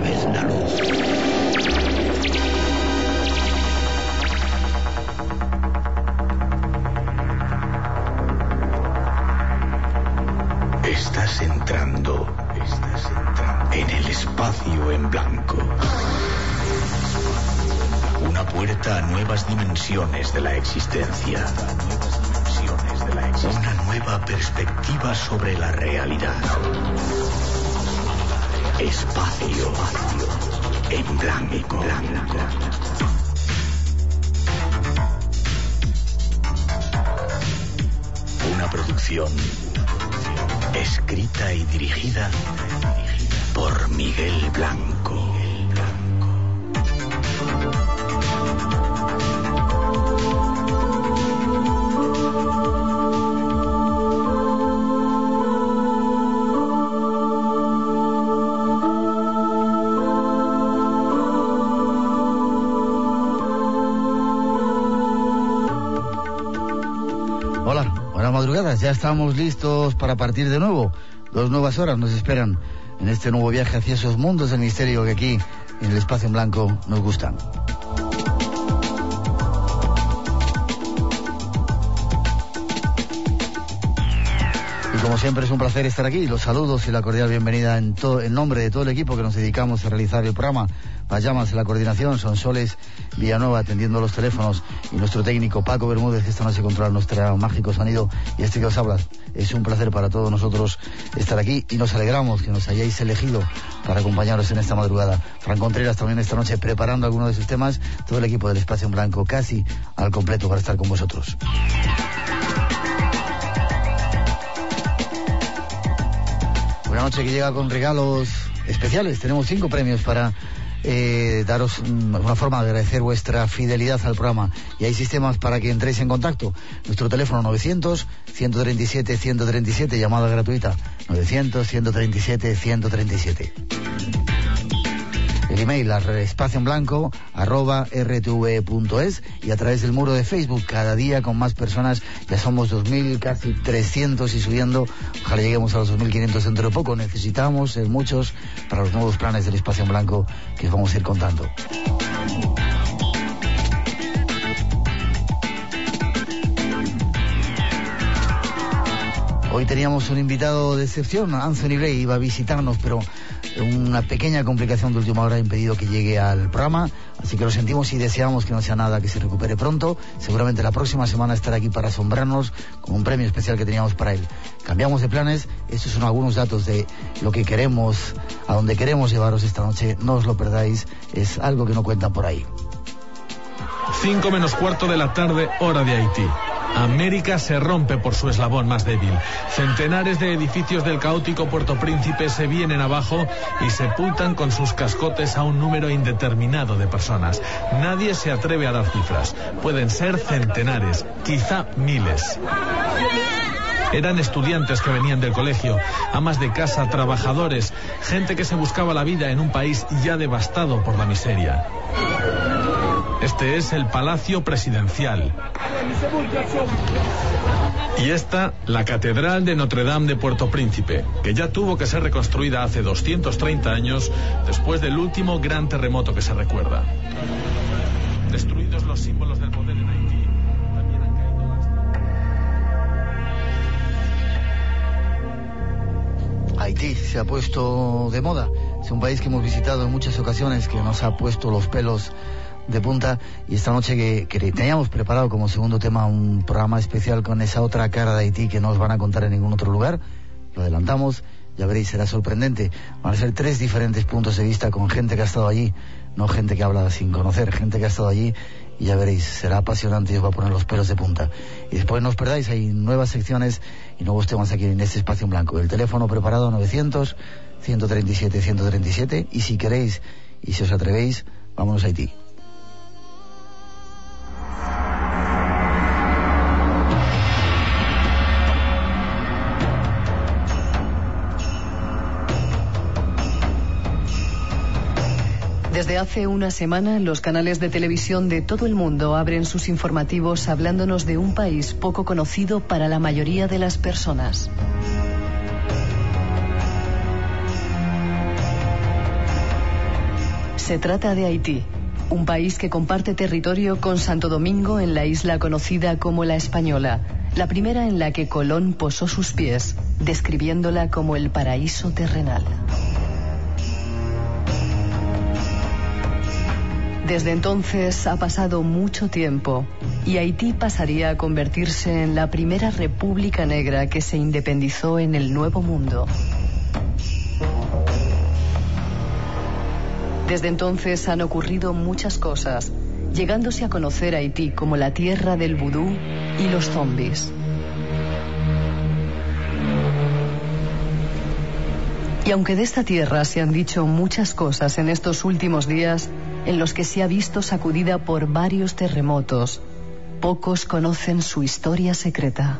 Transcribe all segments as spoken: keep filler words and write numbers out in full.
vez la luz. Estás entrando, estás entrando en el espacio en blanco. Una puerta a nuevas dimensiones de la existencia. Una nueva perspectiva sobre la realidad. Espacio en blanco. Una producción escrita y dirigida por Miguel Blanco. Ya estamos listos para partir de nuevo. Dos nuevas horas nos esperan en este nuevo viaje hacia esos mundos del misterio que aquí, en el espacio en blanco, nos gustan. Y como siempre es un placer estar aquí. Los saludos y la cordial bienvenida en, to- en nombre de todo el equipo que nos dedicamos a realizar el programa. Payamas en la coordinación, Sonsoles Villanueva atendiendo los teléfonos y nuestro técnico Paco Bermúdez que esta noche controla nuestro mágico sonido y este que os habla. Es un placer para todos nosotros estar aquí y nos alegramos que nos hayáis elegido para acompañaros en esta madrugada. Fran Contreras también esta noche preparando algunos de sus temas, todo el equipo del Espacio en Blanco casi al completo para estar con vosotros. Una noche que llega con regalos especiales. Tenemos cinco premios para eh, daros una forma de agradecer vuestra fidelidad al programa. Y hay sistemas para que entréis en contacto. Nuestro teléfono novecientos, ciento treinta y siete, ciento treinta y siete, llamada gratuita. novecientos, ciento treinta y siete, ciento treinta y siete. El email a espacio en blanco arroba r t v punto es y a través del muro de Facebook, cada día con más personas. Ya somos dos mil, casi trescientos y subiendo. Ojalá lleguemos a los dos mil quinientos dentro de poco. Necesitamos ser muchos para los nuevos planes del Espacio en Blanco que os vamos a ir contando. Hoy teníamos un invitado de excepción, Anthony Gray, iba a visitarnos, pero una pequeña complicación de última hora ha impedido que llegue al programa, así que lo sentimos y deseamos que no sea nada, que se recupere pronto. Seguramente la próxima semana estará aquí para asombrarnos con un premio especial que teníamos para él. Cambiamos de planes, estos son algunos datos de lo que queremos, a donde queremos llevaros esta noche, no os lo perdáis, es algo que no cuentan por ahí. Cinco menos cuarto de la tarde, hora de Haití. América se rompe por su eslabón más débil. Centenares de edificios del caótico Puerto Príncipe se vienen abajo y sepultan con sus cascotes a un número indeterminado de personas. Nadie se atreve a dar cifras. Pueden ser centenares, quizá miles. Eran estudiantes que venían del colegio, amas de casa, trabajadores, gente que se buscaba la vida en un país ya devastado por la miseria. Este es el Palacio Presidencial. Y esta, la Catedral de Notre Dame de Puerto Príncipe, que ya tuvo que ser reconstruida hace doscientos treinta años, después del último gran terremoto que se recuerda. Destruidos los símbolos del poder en Haití, también han caído las... Haití se ha puesto de moda. Es un país que hemos visitado en muchas ocasiones, que nos ha puesto los pelos de punta, y esta noche que, que teníamos preparado como segundo tema un programa especial con esa otra cara de Haití que no os van a contar en ningún otro lugar. Lo adelantamos, ya veréis, será sorprendente. Van a ser tres diferentes puntos de vista con gente que ha estado allí, no gente que habla sin conocer, gente que ha estado allí, y ya veréis, será apasionante y os va a poner los pelos de punta. Y después no os perdáis, hay nuevas secciones y nuevos temas aquí en este Espacio en Blanco. El teléfono preparado novecientos, ciento treinta y siete, ciento treinta y siete, y si queréis y si os atrevéis, vámonos a Haití. Desde hace una semana, los canales de televisión de todo el mundo abren sus informativos hablándonos de un país poco conocido para la mayoría de las personas. Se trata de Haití, un país que comparte territorio con Santo Domingo en la isla conocida como La Española, la primera en la que Colón posó sus pies, describiéndola como el paraíso terrenal. Desde entonces ha pasado mucho tiempo y Haití pasaría a convertirse en la primera república negra que se independizó en el Nuevo Mundo. Desde entonces han ocurrido muchas cosas, llegándose a conocer a Haití como la tierra del vudú y los zombies. Y aunque de esta tierra se han dicho muchas cosas en estos últimos días, en los que se ha visto sacudida por varios terremotos, pocos conocen su historia secreta.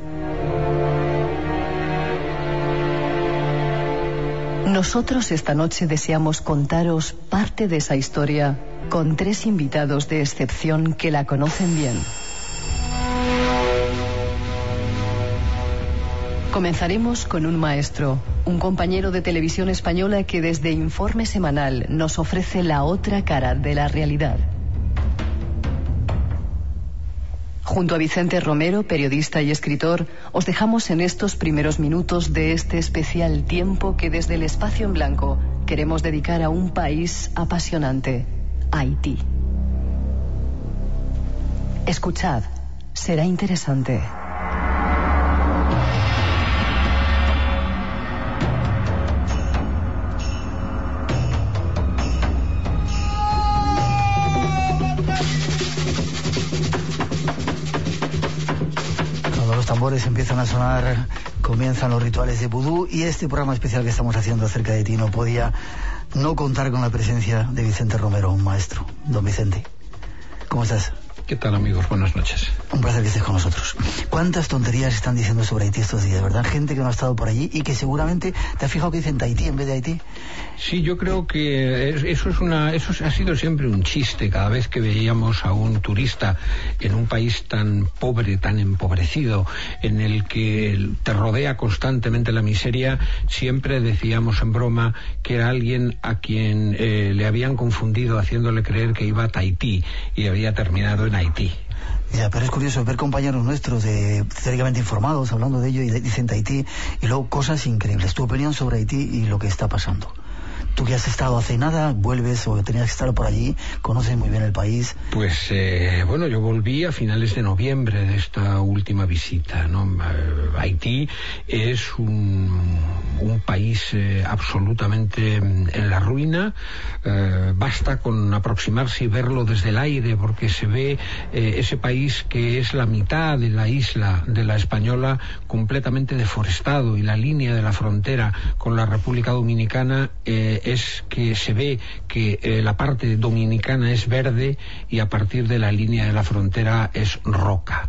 Nosotros esta noche deseamos contaros parte de esa historia con tres invitados de excepción que la conocen bien. Comenzaremos con un maestro, un compañero de televisión española que desde Informe Semanal nos ofrece la otra cara de la realidad. Junto a Vicente Romero, periodista y escritor, os dejamos en estos primeros minutos de este especial tiempo que desde el espacio en blanco queremos dedicar a un país apasionante, Haití. Escuchad, será interesante. Empiezan a sonar, comienzan los rituales de vudú y este programa especial que estamos haciendo acerca de ti no podía no contar con la presencia de Vicente Romero, un maestro. Don Vicente, ¿cómo estás? ¿Qué tal, amigos? Buenas noches. Un placer que estés con nosotros. ¿Cuántas tonterías están diciendo sobre Haití estos días, verdad? Gente que no ha estado por allí y que seguramente te has fijado que dicen Tahití en vez de Haití. Sí, yo creo que eso es una, eso ha sido siempre un chiste. Cada vez que veíamos a un turista en un país tan pobre, tan empobrecido, en el que te rodea constantemente la miseria, siempre decíamos en broma que era alguien a quien eh, le habían confundido haciéndole creer que iba a Tahití y había terminado en Haití. Ya, pero es curioso ver compañeros nuestros de, teóricamente informados hablando de ello y dicen Haití y luego cosas increíbles. Tu opinión sobre Haití y lo que está pasando. Tú que has estado hace nada, vuelves o tenías que estar por allí, conoces muy bien el país. Pues eh, bueno, yo volví a finales de noviembre de esta última visita, ¿no? Haití es un, un país eh, absolutamente en la ruina. Eh, basta con aproximarse y verlo desde el aire, porque se ve eh, ese país que es la mitad de la isla de La Española completamente deforestado, y la línea de la frontera con la República Dominicana eh, es que se ve que eh, la parte dominicana es verde y a partir de la línea de la frontera es roca.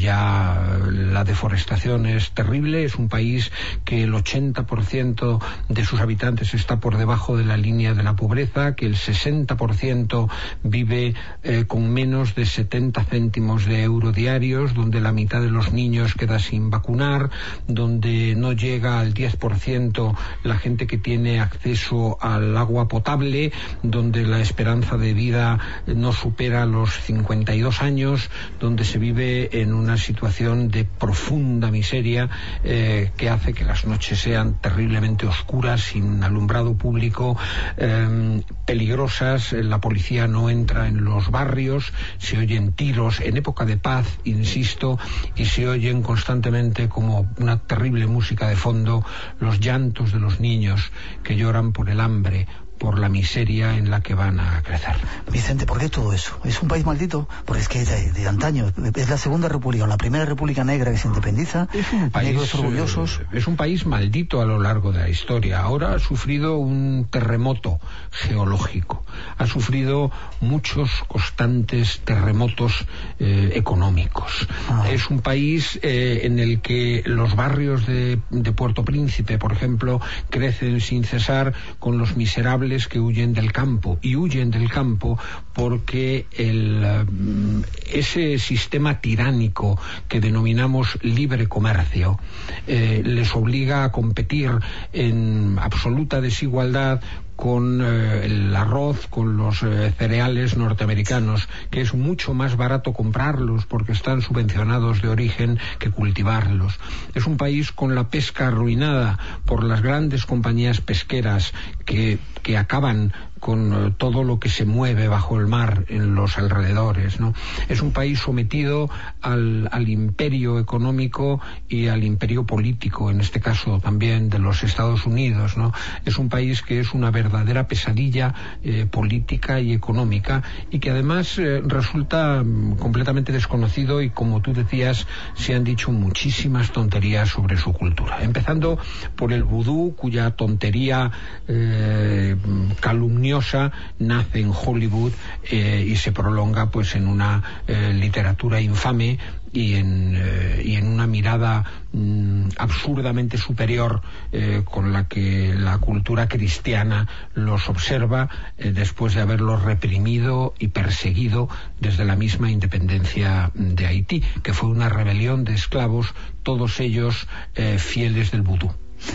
Ya la deforestación es terrible. Es un país que el ochenta por ciento de sus habitantes está por debajo de la línea de la pobreza, que el sesenta por ciento vive eh, con menos de setenta céntimos de euro diarios, donde la mitad de los niños queda sin vacunar, donde no llega al diez por ciento la gente que tiene acceso al agua potable, donde la esperanza de vida no supera los cincuenta y dos años, donde se vive en una situación de profunda miseria eh, que hace que las noches sean terriblemente oscuras, sin alumbrado público, eh, peligrosas. La policía no entra en los barrios, se oyen tiros en época de paz, insisto, y se oyen constantemente, como una terrible música de fondo, los llantos de los niños que lloran por el hambre, por la miseria en la que van a crecer. Vicente, ¿por qué todo eso? ¿Es un país maldito? Porque es que de, de antaño, es la segunda república, la primera república negra que se independiza, es un país, negros orgullosos. Es un país maldito a lo largo de la historia. Ahora ha sufrido un terremoto geológico, ha sufrido muchos constantes terremotos eh, económicos. Ah. Es un país eh, en el que los barrios de, de Puerto Príncipe, por ejemplo, crecen sin cesar con los miserables que huyen del campo, y huyen del campo porque el, ese sistema tiránico que denominamos libre comercio eh, les obliga a competir en absoluta desigualdad con eh, el arroz, con los eh, cereales norteamericanos, que es mucho más barato comprarlos porque están subvencionados de origen que cultivarlos. Es un país con la pesca arruinada por las grandes compañías pesqueras que, que acaban con eh, todo lo que se mueve bajo el mar en los alrededores, ¿no? Es un país sometido al, al imperio económico y al imperio político, en este caso también de los Estados Unidos, ¿no? Es un país que es una verdadera pesadilla eh, política y económica, y que además eh, resulta mm, completamente desconocido, y como tú decías, se han dicho muchísimas tonterías sobre su cultura, empezando por el vudú, cuya tontería eh, calumniosa nace en Hollywood eh, y se prolonga pues en una eh, literatura infame y en, eh, y en una mirada mm, absurdamente superior eh, con la que la cultura cristiana los observa eh, después de haberlos reprimido y perseguido desde la misma independencia de Haití, que fue una rebelión de esclavos, todos ellos eh, fieles del vudú.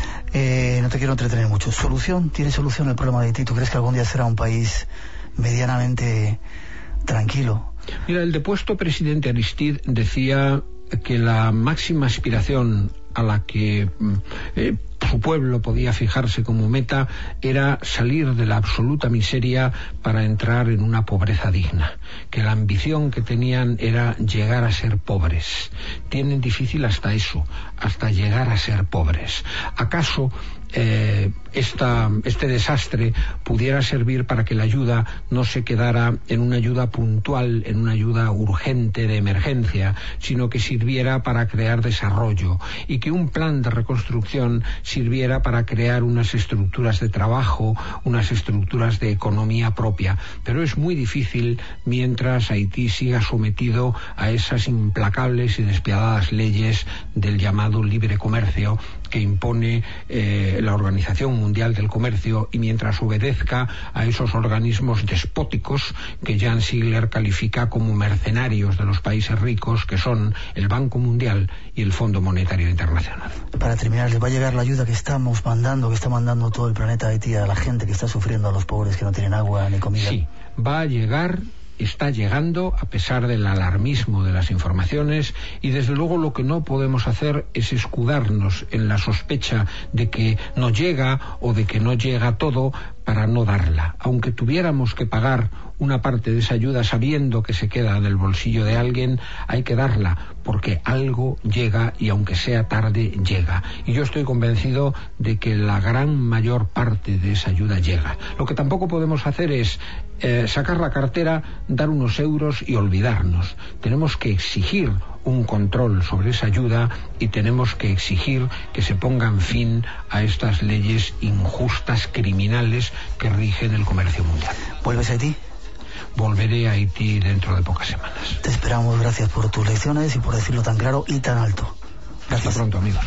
Eh, no te quiero entretener mucho. ¿Solución? ¿Tiene solución el problema de Haití? ¿Tú crees que algún día será un país medianamente tranquilo? Mira, el depuesto presidente Aristide decía que la máxima aspiración a la que eh, su pueblo podía fijarse como meta era salir de la absoluta miseria para entrar en una pobreza digna, que la ambición que tenían era llegar a ser pobres. Tienen difícil hasta eso, hasta llegar a ser pobres. ¿Acaso eh, esta, este desastre pudiera servir para que la ayuda no se quedara en una ayuda puntual, en una ayuda urgente de emergencia, sino que sirviera para crear desarrollo, y que un plan de reconstrucción sirviera para crear unas estructuras de trabajo, unas estructuras de economía propia? Pero es muy difícil mientras Haití siga sometido a esas implacables y despiadadas leyes del llamado libre comercio que impone eh, la Organización Mundial del Comercio, y mientras obedezca a esos organismos despóticos que Jan Sigler califica como mercenarios de los países ricos, que son el Banco Mundial y el Fondo Monetario Internacional. Para terminar, ¿les va a llegar la ayuda que estamos mandando, que está mandando todo el planeta Haití a la gente que está sufriendo, a los pobres que no tienen agua ni comida? Sí, va a llegar, está llegando, a pesar del alarmismo de las informaciones, y desde luego lo que no podemos hacer es escudarnos en la sospecha de que no llega o de que no llega todo para no darla. Aunque tuviéramos que pagar una parte de esa ayuda sabiendo que se queda en el bolsillo de alguien, hay que darla, porque algo llega, y aunque sea tarde, llega. Y yo estoy convencido de que la gran mayor parte de esa ayuda llega. Lo que tampoco podemos hacer es eh, sacar la cartera, dar unos euros y olvidarnos. Tenemos que exigir un control sobre esa ayuda, y tenemos que exigir que se pongan fin a estas leyes injustas, criminales, que rigen el comercio mundial. ¿Vuelves a Haití? Volveré a Haití dentro de pocas semanas. Te esperamos. Gracias por tus lecciones y por decirlo tan claro y tan alto. Gracias. Hasta pronto, amigos.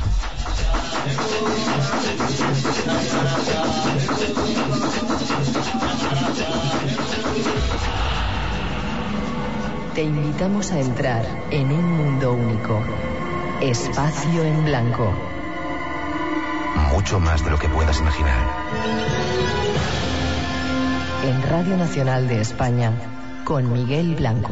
Te invitamos a entrar en un mundo único. Espacio en Blanco. Mucho más de lo que puedas imaginar. En Radio Nacional de España, con Miguel Blanco.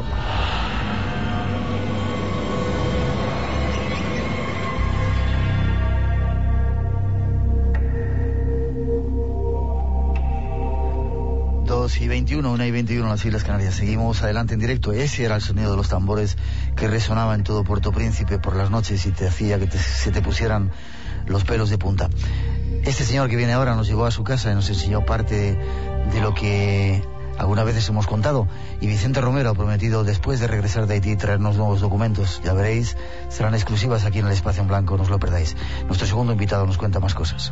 dos y veintiuno, una y veintiuno en las Islas Canarias. Seguimos adelante en directo. Ese era el sonido de los tambores que resonaba en todo Puerto Príncipe por las noches y te hacía que te, se te pusieran los pelos de punta. Este señor que viene ahora nos llevó a su casa y nos enseñó parte de, de lo que algunas veces hemos contado, y Vicente Romero ha prometido, después de regresar de Haití, traernos nuevos documentos. Ya veréis, serán exclusivas aquí en el Espacio en Blanco, no os lo perdáis. Nuestro segundo invitado nos cuenta más cosas.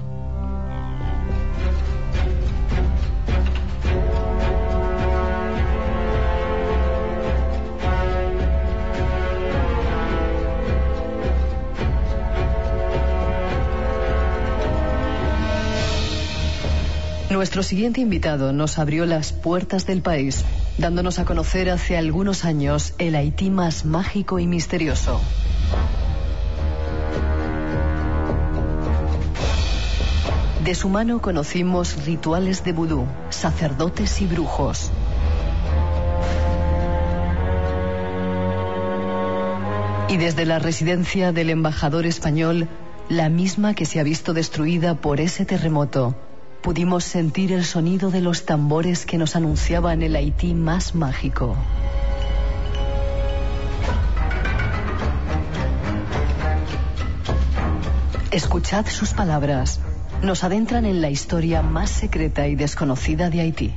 Nuestro siguiente invitado nos abrió las puertas del país, dándonos a conocer hace algunos años el Haití más mágico y misterioso. De su mano conocimos rituales de vudú, sacerdotes y brujos. Y desde la residencia del embajador español, la misma que se ha visto destruida por ese terremoto, pudimos sentir el sonido de los tambores que nos anunciaban el Haití más mágico. Escuchad sus palabras. Nos adentran en la historia más secreta y desconocida de Haití.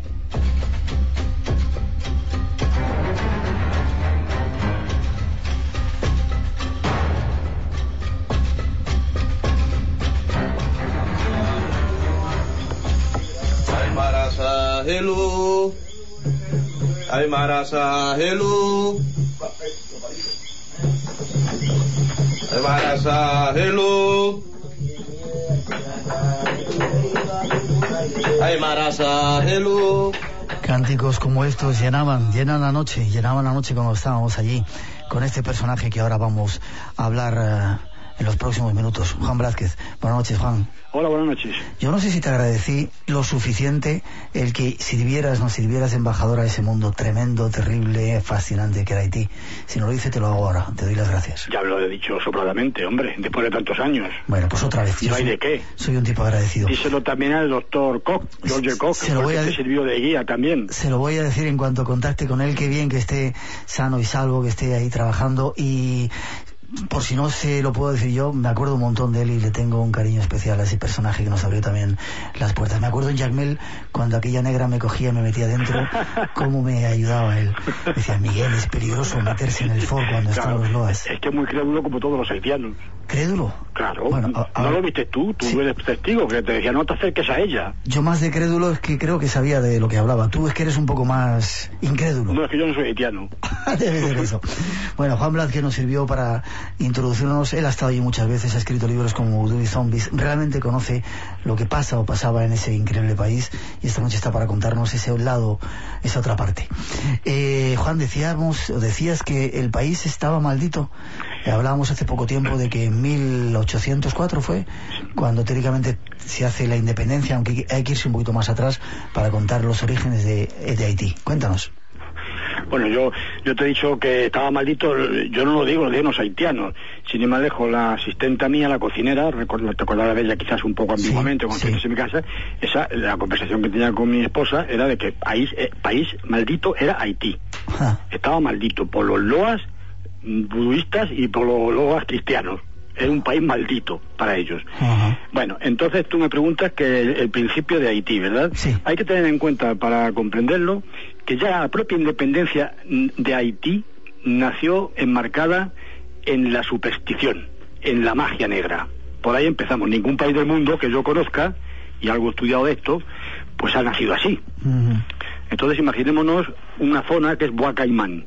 Hello, ay Marasa, hello, ay Marasa, hello, ay Marasa, hello. Cánticos como estos llenaban, llenan la noche, llenaban la noche cuando estábamos allí con este personaje que ahora vamos a hablar uh, en los próximos minutos. Juan Blázquez, buenas noches, Juan. Hola, buenas noches. Yo no sé si te agradecí lo suficiente el que sirvieras, nos sirvieras embajadora de ese mundo tremendo, terrible, fascinante que era Haití. Si no lo hice, te lo hago ahora. Te doy las gracias. Ya lo he dicho sobradamente, hombre, después de tantos años. Bueno, pues otra vez. No hay de qué. Soy un tipo agradecido. Díselo también al doctor Koch, George Koch, se lo voy a que sirvió de guía también. Se lo voy a decir en cuanto contacte con él. Qué bien que esté sano y salvo, que esté ahí trabajando. Y por si no se lo puedo decir yo, me acuerdo un montón de él y le tengo un cariño especial a ese personaje que nos abrió también las puertas. Me acuerdo en Jacmel, cuando aquella negra me cogía y me metía dentro, cómo me ayudaba él. Me decía, Miguel, es peligroso meterse en el foro cuando claro, están los loas. Es que es muy crédulo como todos los haitianos. ¿Crédulo? Claro, bueno, a, a no ver, lo viste tú, tú sí. eres testigo, que te decía, no te acerques a ella. Yo más de crédulo es que creo que sabía de lo que hablaba. Tú es que eres un poco más incrédulo. No, es que yo no soy haitiano. Debe ser eso. Bueno, Juan Blázquez nos sirvió para introducirnos. Él ha estado allí muchas veces, ha escrito libros como Vudú y Zombies. Realmente conoce lo que pasa o pasaba en ese increíble país y esta noche está para contarnos ese lado, esa otra parte. Eh, Juan, decíamos, decías que el país estaba maldito. Hablábamos hace poco tiempo de que en mil ochocientos cuatro fue cuando teóricamente se hace la independencia, aunque hay que irse un poquito más atrás para contar los orígenes de, de Haití. Cuéntanos. Bueno, yo yo te he dicho que estaba maldito, yo no lo digo, lo digo los haitianos. Sin ir más lejos, la asistenta mía, la cocinera, record, te acordarás de ella quizás un poco ambiguamente, sí, cuando estuviste sí. en mi casa, esa, la conversación que tenía con mi esposa era de que país, eh, país maldito era Haití. Ah. Estaba maldito por los loas budistas y por los loas cristianos. Era un país maldito para ellos. Uh-huh. Bueno, entonces tú me preguntas que el, el principio de Haití, ¿verdad? Sí. Hay que tener en cuenta, para comprenderlo, que ya la propia independencia de Haití nació enmarcada en la superstición, en la magia negra. Por ahí empezamos. Ningún país del mundo que yo conozca, y algo estudiado de esto, pues ha nacido así. Uh-huh. Entonces imaginémonos una zona que es Bois Caimán,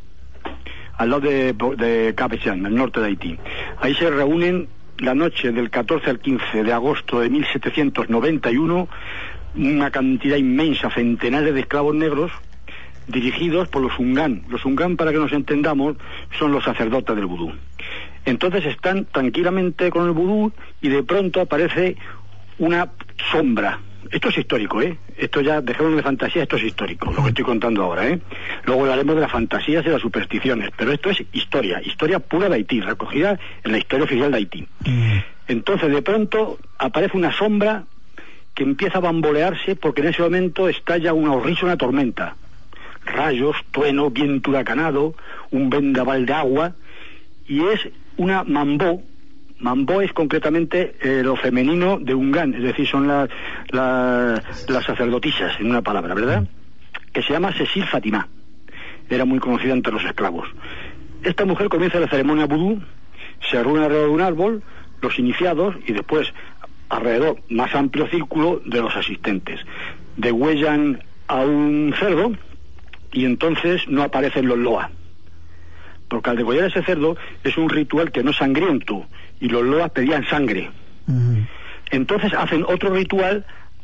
al lado de, de Cap-Haitien, al norte de Haití. Ahí se reúnen la noche del catorce al quince de agosto de mil setecientos noventa y uno una cantidad inmensa, centenares de esclavos negros, dirigidos por los Ungán. Los Ungán, para que nos entendamos, son los sacerdotes del vudú. Entonces están tranquilamente con el vudú y de pronto aparece una sombra. Esto es histórico, ¿eh? Esto ya, dejemos de fantasía, esto es histórico, lo que estoy contando ahora, ¿eh? Luego hablaremos de las fantasías y las supersticiones, pero esto es historia, historia pura de Haití, recogida en la historia oficial de Haití. Entonces, de pronto, aparece una sombra que empieza a bambolearse porque en ese momento estalla una horrísona tormenta. Rayos, trueno, viento huracanado, un vendaval de agua, y es una mambó. Mambó es concretamente eh, lo femenino de Ungán, es decir, son las la, las sacerdotisas, en una palabra, ¿verdad? Que se llama Cecil Fatima. Era muy conocida entre los esclavos. Esta mujer comienza la ceremonia vudú, se reúne alrededor de un árbol, los iniciados, y después alrededor, más amplio círculo de los asistentes. Degüellan a un cerdo y entonces no aparecen los loas. Porque al degollar ese cerdo es un ritual que no es sangriento, y los loas pedían sangre. Uh-huh. Entonces hacen otro ritual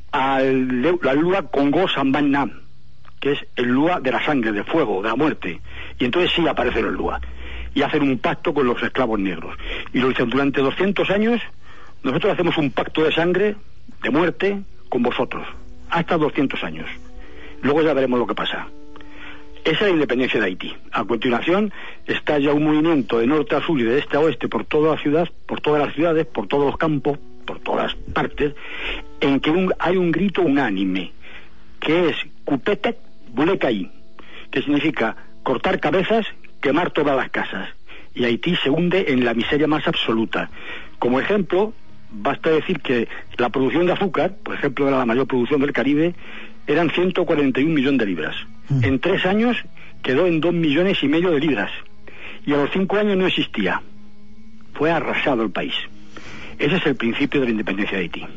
al la lua Congo Samban Nam, que es el lua de la sangre, del fuego, de la muerte. Y entonces sí aparecen los loas. Y hacen un pacto con los esclavos negros. Y lo dicen durante doscientos años, nosotros hacemos un pacto de sangre de muerte con vosotros, hasta doscientos años. Luego ya veremos lo que pasa. Esa es la independencia de Haití. A continuación está ya un movimiento de norte a sur y de este a oeste por toda la ciudad, por todas las ciudades, por todos los campos, por todas partes, en que un, hay un grito unánime, que es Kupetek Bulekai, que significa cortar cabezas, quemar todas las casas. Y Haití se hunde en la miseria más absoluta. Como ejemplo, basta decir que la producción de azúcar, por ejemplo, era la mayor producción del Caribe, eran ciento cuarenta y un millones de libras. Mm. En tres años quedó en dos millones y medio de libras. Y a los cinco años no existía. Fue arrasado el país. Ese es el principio de la independencia de Haití.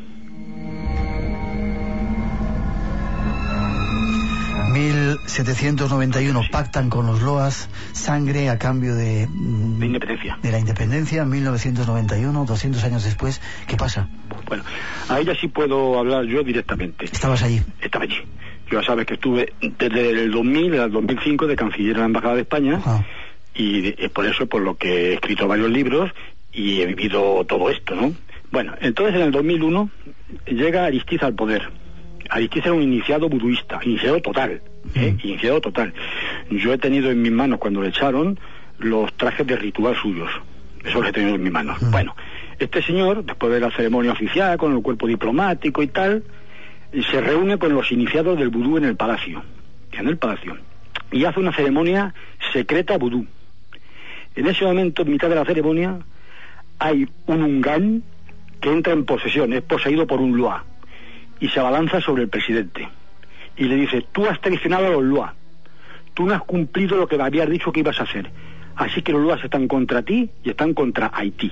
mil setecientos noventa y uno pactan con los Loas sangre a cambio de, de independencia. De la independencia. mil novecientos noventa y uno, doscientos años después, ¿qué pasa? Bueno, a ella sí puedo hablar yo directamente. ¿Estabas allí? Estaba allí. Yo ya sabes que estuve desde el dos mil al dos mil cinco de canciller en la Embajada de España. Ah. Y es por eso por lo que he escrito varios libros y he vivido todo esto, ¿no? Bueno, entonces en el dos mil uno llega Aristide al poder. Aristide era un iniciado buduista, iniciado total, ¿eh? Mm. Iniciado total. Yo he tenido en mis manos, cuando le echaron, los trajes de ritual suyos. Eso los he tenido en mis manos. Mm. Bueno, este señor, después de la ceremonia oficial, con el cuerpo diplomático y tal, se reúne con los iniciados del vudú en el palacio. En el palacio. Y hace una ceremonia secreta vudú. En ese momento, en mitad de la ceremonia, hay un ungán que entra en posesión, es poseído por un Loa. Y se abalanza sobre el presidente y le dice: tú has traicionado a los Loa, tú no has cumplido lo que me habías dicho que ibas a hacer, así que los Loas están contra ti y están contra Haití.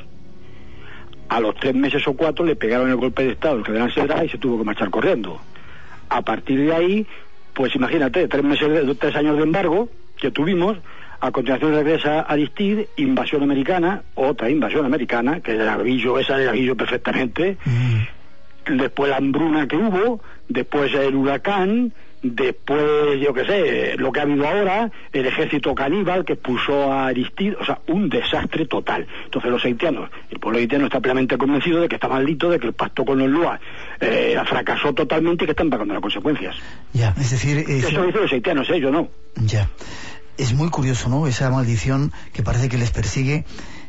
A los tres meses o cuatro le pegaron el golpe de estado, el cardenal Cedrá, y se tuvo que marchar corriendo. A partir de ahí, pues imagínate, tres meses, de, tres años de embargo que tuvimos. A continuación regresa Aristide, invasión americana, otra invasión americana, que era Aguillo, esa era Aguillo perfectamente. Mm. Después la hambruna que hubo, después el huracán, después, yo qué sé, lo que ha habido ahora, el ejército caníbal que expulsó a Aristide, o sea, un desastre total. Entonces los haitianos, el pueblo haitiano está plenamente convencido de que está maldito, de que el pacto con los Loa eh, fracasó totalmente y que están pagando las consecuencias. Ya, es decir... Eh, Eso lo dicen los haitianos, ¿eh? Yo no. Ya. Es muy curioso, ¿no?, esa maldición que parece que les persigue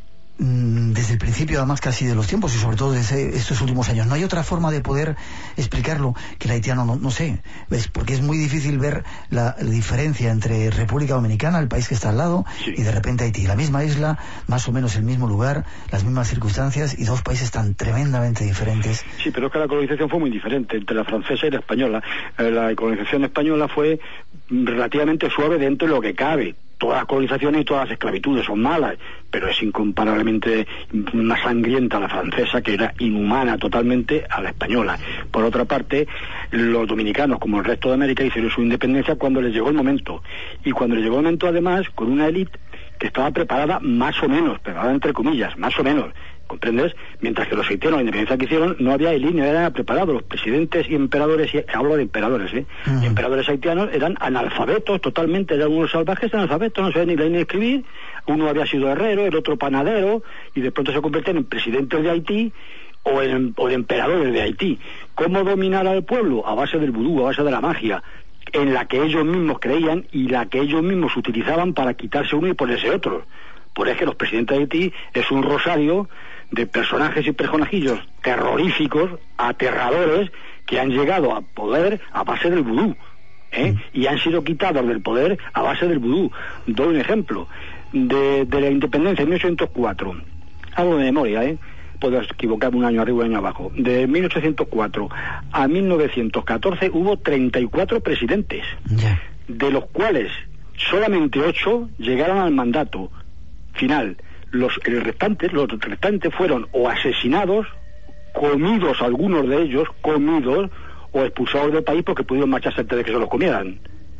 desde el principio, además, casi de los tiempos, y sobre todo desde estos últimos años. No hay otra forma de poder explicarlo que el haitiano, no, no sé, ¿ves? Porque es muy difícil ver la, la diferencia entre República Dominicana, el país que está al lado, sí, y de repente Haití, la misma isla, más o menos el mismo lugar, las mismas circunstancias, y dos países tan tremendamente diferentes. Sí, pero es que la colonización fue muy diferente entre la francesa y la española. La colonización española fue relativamente suave dentro de lo que cabe. Todas las colonizaciones y todas las esclavitudes son malas, pero es incomparablemente más sangrienta la francesa, que era inhumana totalmente, a la española. Por otra parte, los dominicanos, como el resto de América, hicieron su independencia cuando les llegó el momento. Y cuando les llegó el momento, además, con una élite que estaba preparada más o menos, preparada entre comillas, más o menos, ¿comprendes? Mientras que los haitianos, la independencia que hicieron, no había élite, no eran preparados. Los presidentes y emperadores, y hablo de emperadores, ¿eh? Uh-huh. Y emperadores haitianos eran analfabetos totalmente, eran unos salvajes analfabetos, no sabían ni leer ni escribir. Uno había sido herrero, el otro panadero, y de pronto se convirtieron en presidentes de Haití o en, o en emperadores de Haití. ¿Cómo dominar al pueblo? A base del vudú, a base de la magia, en la que ellos mismos creían y la que ellos mismos utilizaban para quitarse uno y ponerse otro. Por eso que los presidentes de Haití es un rosario de personajes y personajillos terroríficos, aterradores, que han llegado a poder a base del vudú, ¿eh? Mm. Y han sido quitados del poder a base del vudú. Doy un ejemplo. De, de la independencia en mil ochocientos cuatro, hablo de memoria, ¿eh? Puedo equivocarme un año arriba y un año abajo. De mil ochocientos cuatro a mil novecientos catorce hubo treinta y cuatro presidentes, yeah, de los cuales solamente ocho llegaron al mandato final. Los el restante, los restantes fueron o asesinados, comidos algunos de ellos, comidos, o expulsados del país porque pudieron marcharse antes de que se los comieran.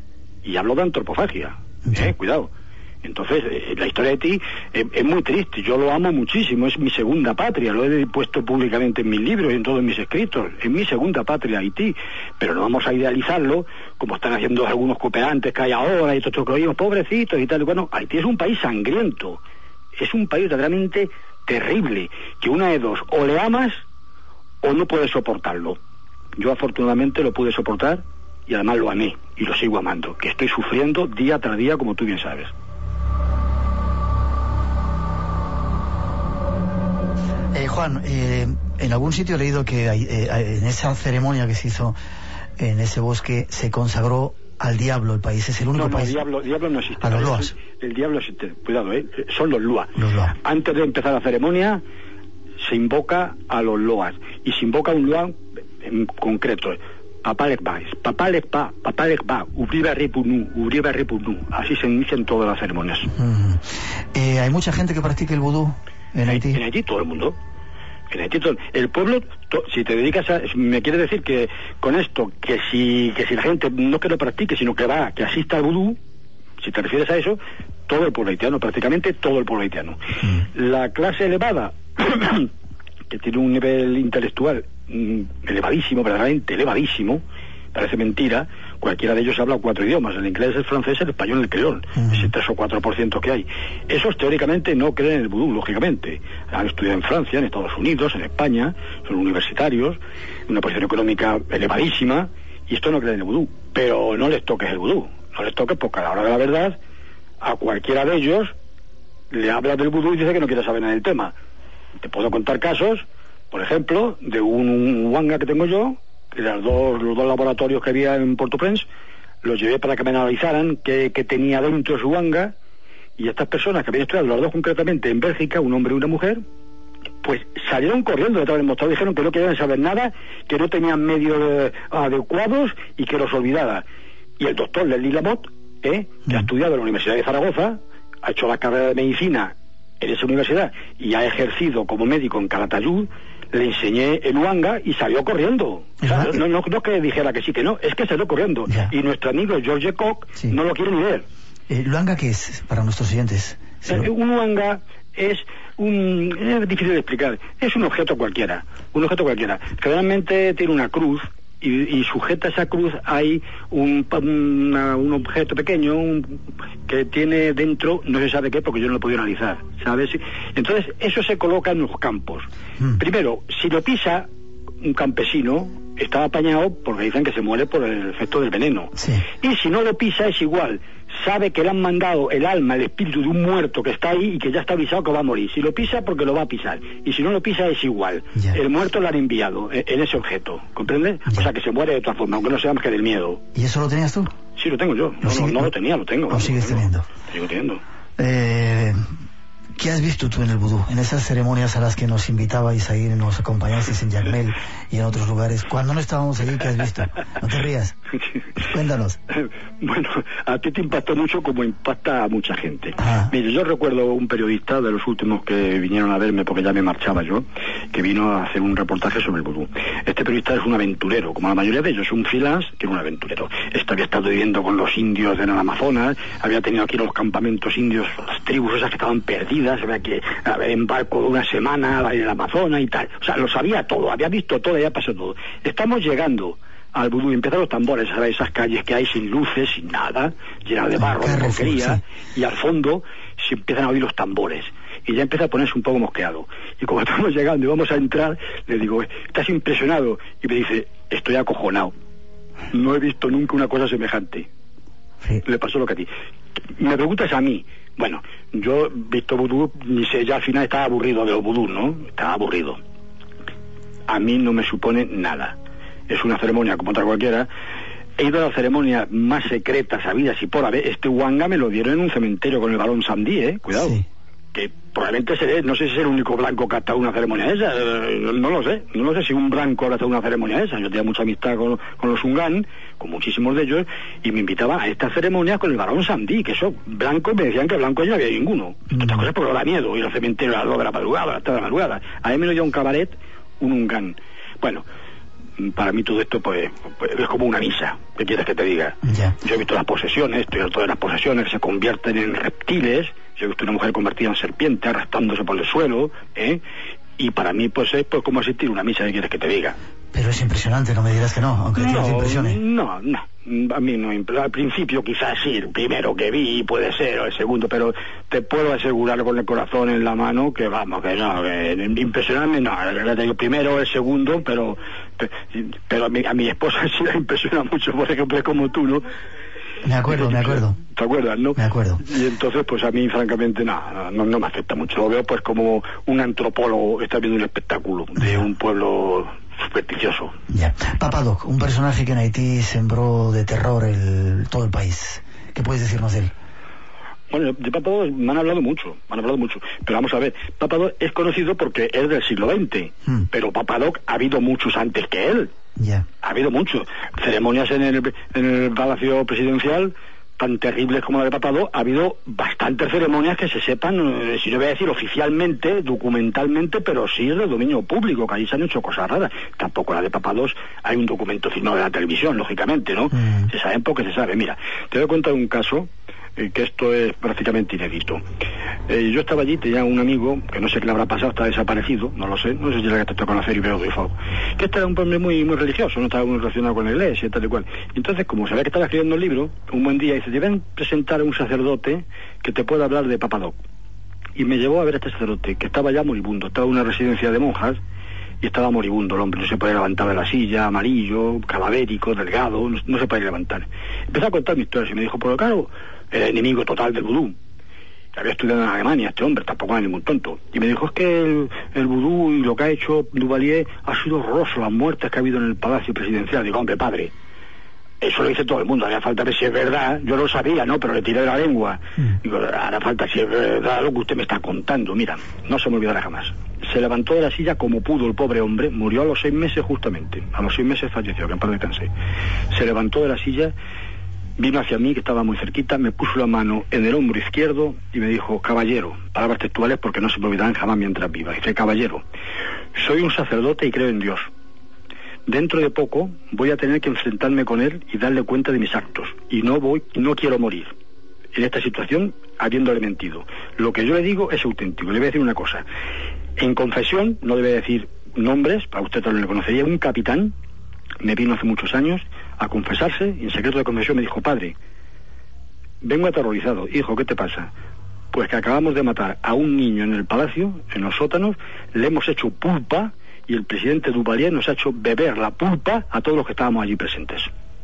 Y hablo de antropofagia, ¿eh? Cuidado. Entonces, eh, la historia de Haití eh, es muy triste. Yo lo amo muchísimo, es mi segunda patria, lo he puesto públicamente en mis libros y en todos mis escritos. Es mi segunda patria, Haití. Pero no vamos a idealizarlo como están haciendo algunos cooperantes que hay ahora y todo esto que oímos, pobrecitos y tal. Bueno, Haití es un país sangriento. Es un país verdaderamente terrible, que una de dos, o le amas o no puedes soportarlo. Yo afortunadamente lo pude soportar y además lo amé y lo sigo amando, que estoy sufriendo día tras día, como tú bien sabes. Eh, Juan, eh, en algún sitio he leído que hay, eh, en esa ceremonia que se hizo en ese bosque se consagró al diablo. El país es el único no, no, país. Diablo, diablo no existe. A los loas. El, el diablo existe, cuidado, ¿eh? Son los loas. Los loas. Antes de empezar la ceremonia se invoca a los loas y se invoca a un loa en concreto. Papá Lekba, Papá Lekba, Papá Lekba, Ubriba Repunu, Ubriba Repunu. Así se inician todas las ceremonias. Uh-huh. eh, ¿Hay mucha gente que practique el vudú en Haití? En Haití todo el mundo. En Haití todo el pueblo, to, si te dedicas a... Me quiere decir que con esto, que si que si la gente no que lo practique, sino que va, que asista al vudú, si te refieres a eso, todo el pueblo haitiano, prácticamente todo el pueblo haitiano. Uh-huh. La clase elevada, que tiene un nivel intelectual elevadísimo, verdaderamente elevadísimo, parece mentira, cualquiera de ellos habla cuatro idiomas, el inglés, el francés, el español y el creol, uh-huh. ese tres o cuatro por ciento que hay. Esos teóricamente no creen en el vudú, lógicamente. Han estudiado en Francia, en Estados Unidos, en España, son universitarios, una posición económica elevadísima, y esto no creen en el vudú. Pero no les toques el vudú, no les toques porque a la hora de la verdad, a cualquiera de ellos le hablas del vudú y dice que no quiere saber nada del tema. Te puedo contar casos, por ejemplo, de un, un wanga que tengo yo, que los dos, los dos laboratorios que había en Port-au-Prince, los llevé para que me analizaran qué, qué tenía dentro su wanga, y estas personas que habían estudiado, los dos concretamente en Bélgica, un hombre y una mujer, pues salieron corriendo detrás del mostrador, dijeron que no querían saber nada, que no tenían medios adecuados y que los olvidara. Y el doctor Leslie Lamotte, ¿eh? que ha estudiado en la Universidad de Zaragoza, ha hecho la carrera de medicina en esa universidad y ha ejercido como médico en Calatayud, le enseñé el wanga y salió corriendo. O sea, no, no, no que dijera que sí, que no, es que salió corriendo. Ya. Y nuestro amigo George Koch sí. no lo quiere ni ver. ¿El wanga qué es para nuestros oyentes? Eh, un wanga es un... es difícil de explicar. Es un objeto cualquiera. Un objeto cualquiera. Generalmente tiene una cruz y, y sujeta a esa cruz hay un, una, un objeto pequeño un, que tiene dentro, no se sabe qué, porque yo no lo he podido analizar, ¿sabes? Entonces, eso se coloca en los campos. Mm. Primero, si lo pisa un campesino, está apañado porque dicen que se muere por el efecto del veneno. Sí. Y si no lo pisa es igual. Sabe que le han mandado el alma, el espíritu de un muerto que está ahí y que ya está avisado que va a morir. Si lo pisa, porque lo va a pisar. Y si no lo pisa, es igual. Ya. El muerto lo han enviado en, en ese objeto. ¿Comprendes? Ya. O sea, que se muere de otra forma, aunque no sea más que del miedo. ¿Y eso lo tenías tú? Sí, lo tengo yo. No, no, no lo tenía, lo tengo. ¿Lo sigues teniendo? Lo sigo teniendo. Eh... ¿Qué has visto tú en el vudú? En esas ceremonias a las que nos invitabais a ir, nos acompañasteis en Jacmel y en otros lugares. Cuando no estábamos allí, ¿qué has visto? No te rías. Cuéntanos. Bueno, a ti te impactó mucho como impacta a mucha gente. Ah. Mire, yo recuerdo un periodista de los últimos que vinieron a verme, porque ya me marchaba yo, que vino a hacer un reportaje sobre el vudú. Este periodista es un aventurero, como la mayoría de ellos, un freelance que es un aventurero. Este había estado viviendo con los indios en el Amazonas, había tenido aquí los campamentos indios, las tribus esas que estaban perdidas, había que en barco de una semana en el Amazonas y tal. O sea, lo sabía todo, había visto todo, había pasado todo. Estamos llegando al vudú y empiezan los tambores, a esas calles que hay sin luces, sin nada, llenas de barro, de porquería, sí. Y al fondo se empiezan a oír los tambores. Y ya empieza a ponerse un poco mosqueado. Y como estamos llegando y vamos a entrar, le digo, ¿estás impresionado? Y me dice, estoy acojonado. No he visto nunca una cosa semejante. Sí. Le pasó lo que a ti. Me preguntas a mí. Bueno, yo he visto vudú, ni sé, ya al final estaba aburrido de los vudú, ¿no? Estaba aburrido. A mí no me supone nada. Es una ceremonia como otra cualquiera. He ido a la ceremonia más secreta, sabidas y por haber. Este wanga me lo dieron en un cementerio con el barón Samdi, ¿eh? Cuidado. Sí. Que probablemente seré, no sé si es el único blanco que ha estado en una ceremonia esa, no, no lo sé, no lo sé si un blanco ha estado en una ceremonia esa. Yo tenía mucha amistad con, con los Ungan, con muchísimos de ellos, y me invitaban a estas ceremonias con el barón Samdi, que esos blancos me decían que blancos ya no había ninguno. Mm. Estas cosas porque da miedo, ir al cementerio a las dos de la madrugada, a las tres de la madrugada. A mí me lo dio un cabaret, un Ungan. Bueno, para mí todo esto pues, pues es como una misa. ¿Qué quieres que te diga? Yeah. Yo he visto las posesiones, estoy harto de las posesiones que se convierten en reptiles. Yo he visto una mujer convertida en serpiente arrastrándose por el suelo, ¿eh? Y para mí pues es pues como asistir a una misa. ¿Qué quieres que te diga? Pero es impresionante, no me dirás que no, aunque no, te impresione. No, no, a mí no. Al principio quizás sí, el primero que vi puede ser, o el segundo, pero te puedo asegurar con el corazón en la mano que vamos, que no, que impresionarme no, el primero, el segundo, pero pero a mi, a mi esposa sí la impresiona mucho, por ejemplo, es como tú, ¿no? Me acuerdo, me acuerdo. ¿Te acuerdas, no? Me acuerdo. Y entonces, pues a mí, francamente, nada, no, no me afecta mucho. Lo veo, pues, como un antropólogo está viendo un espectáculo de un pueblo supersticioso. Ya. Papadoc, un personaje que en Haití sembró de terror el, todo el país. ¿Qué puedes decirnos de él? Bueno, de Papadoc me han hablado mucho, me han hablado mucho. Pero vamos a ver, Papadoc es conocido porque es del siglo veinte, hmm. pero Papadoc ha habido muchos antes que él. Yeah. Ha habido muchos. Ceremonias en el, en el Palacio Presidencial tan terribles como la de Papadoc. Ha habido bastantes ceremonias que se sepan, eh, si no voy a decir oficialmente, documentalmente, pero sí de dominio público, que allí se han hecho cosas raras. Tampoco la de Papadoc hay un documento firmado de la televisión, lógicamente, ¿no? Mm. Se saben porque se sabe. Mira, te voy a contar un caso eh, que esto es prácticamente inédito. Eh, yo estaba allí, tenía un amigo, que no sé qué le habrá pasado, está desaparecido, no lo sé, no sé si le trató de conocer y veo de fuego. Que este era un hombre muy muy religioso, no estaba muy relacionado con la iglesia y tal y cual. Entonces, como sabía que estaba escribiendo un libro, un buen día dice, te ven a presentar a un sacerdote que te pueda hablar de Papadoc. Y me llevó a ver a este sacerdote, que estaba ya moribundo, estaba en una residencia de monjas, y estaba moribundo el hombre, no se podía levantar de la silla, amarillo, cadavérico, delgado, no, no se podía levantar. Empezó a contar mi historia y me dijo, pero claro, era enemigo total del vudú. Había estudiado en Alemania este hombre, tampoco era ningún tonto. Y me dijo, es que el, el vudú y lo que ha hecho Duvalier ha sido horroroso, las muertes que ha habido en el Palacio Presidencial. Digo, hombre, padre, eso lo dice todo el mundo, haría falta ver si es verdad. Yo lo sabía, ¿no? Pero le tiré de la lengua. Mm. Digo, hará falta si es verdad lo que usted me está contando. Mira, no se me olvidará jamás. Se levantó de la silla como pudo el pobre hombre, murió a los seis meses justamente. A los seis meses falleció, que en paz descanse. Se levantó de la silla, vino hacia mí, que estaba muy cerquita, me puso la mano en el hombro izquierdo y me dijo, caballero, palabras textuales porque no se me olvidarán jamás mientras viva. Dice, caballero, soy un sacerdote y creo en Dios. Dentro de poco voy a tener que enfrentarme con él y darle cuenta de mis actos. Y no voy, no quiero morir en esta situación habiéndole mentido. Lo que yo le digo es auténtico. Le voy a decir una cosa. En confesión, no debe decir nombres, para usted también le conocería, un capitán me vino hace muchos años a confesarse y en secreto de confesión me dijo, padre, vengo aterrorizado. Hijo, ¿qué te pasa? Pues que acabamos de matar a un niño en el palacio, en los sótanos, le hemos hecho pulpa y el presidente Duvalier nos ha hecho beber la pulpa a todos los que estábamos allí presentes.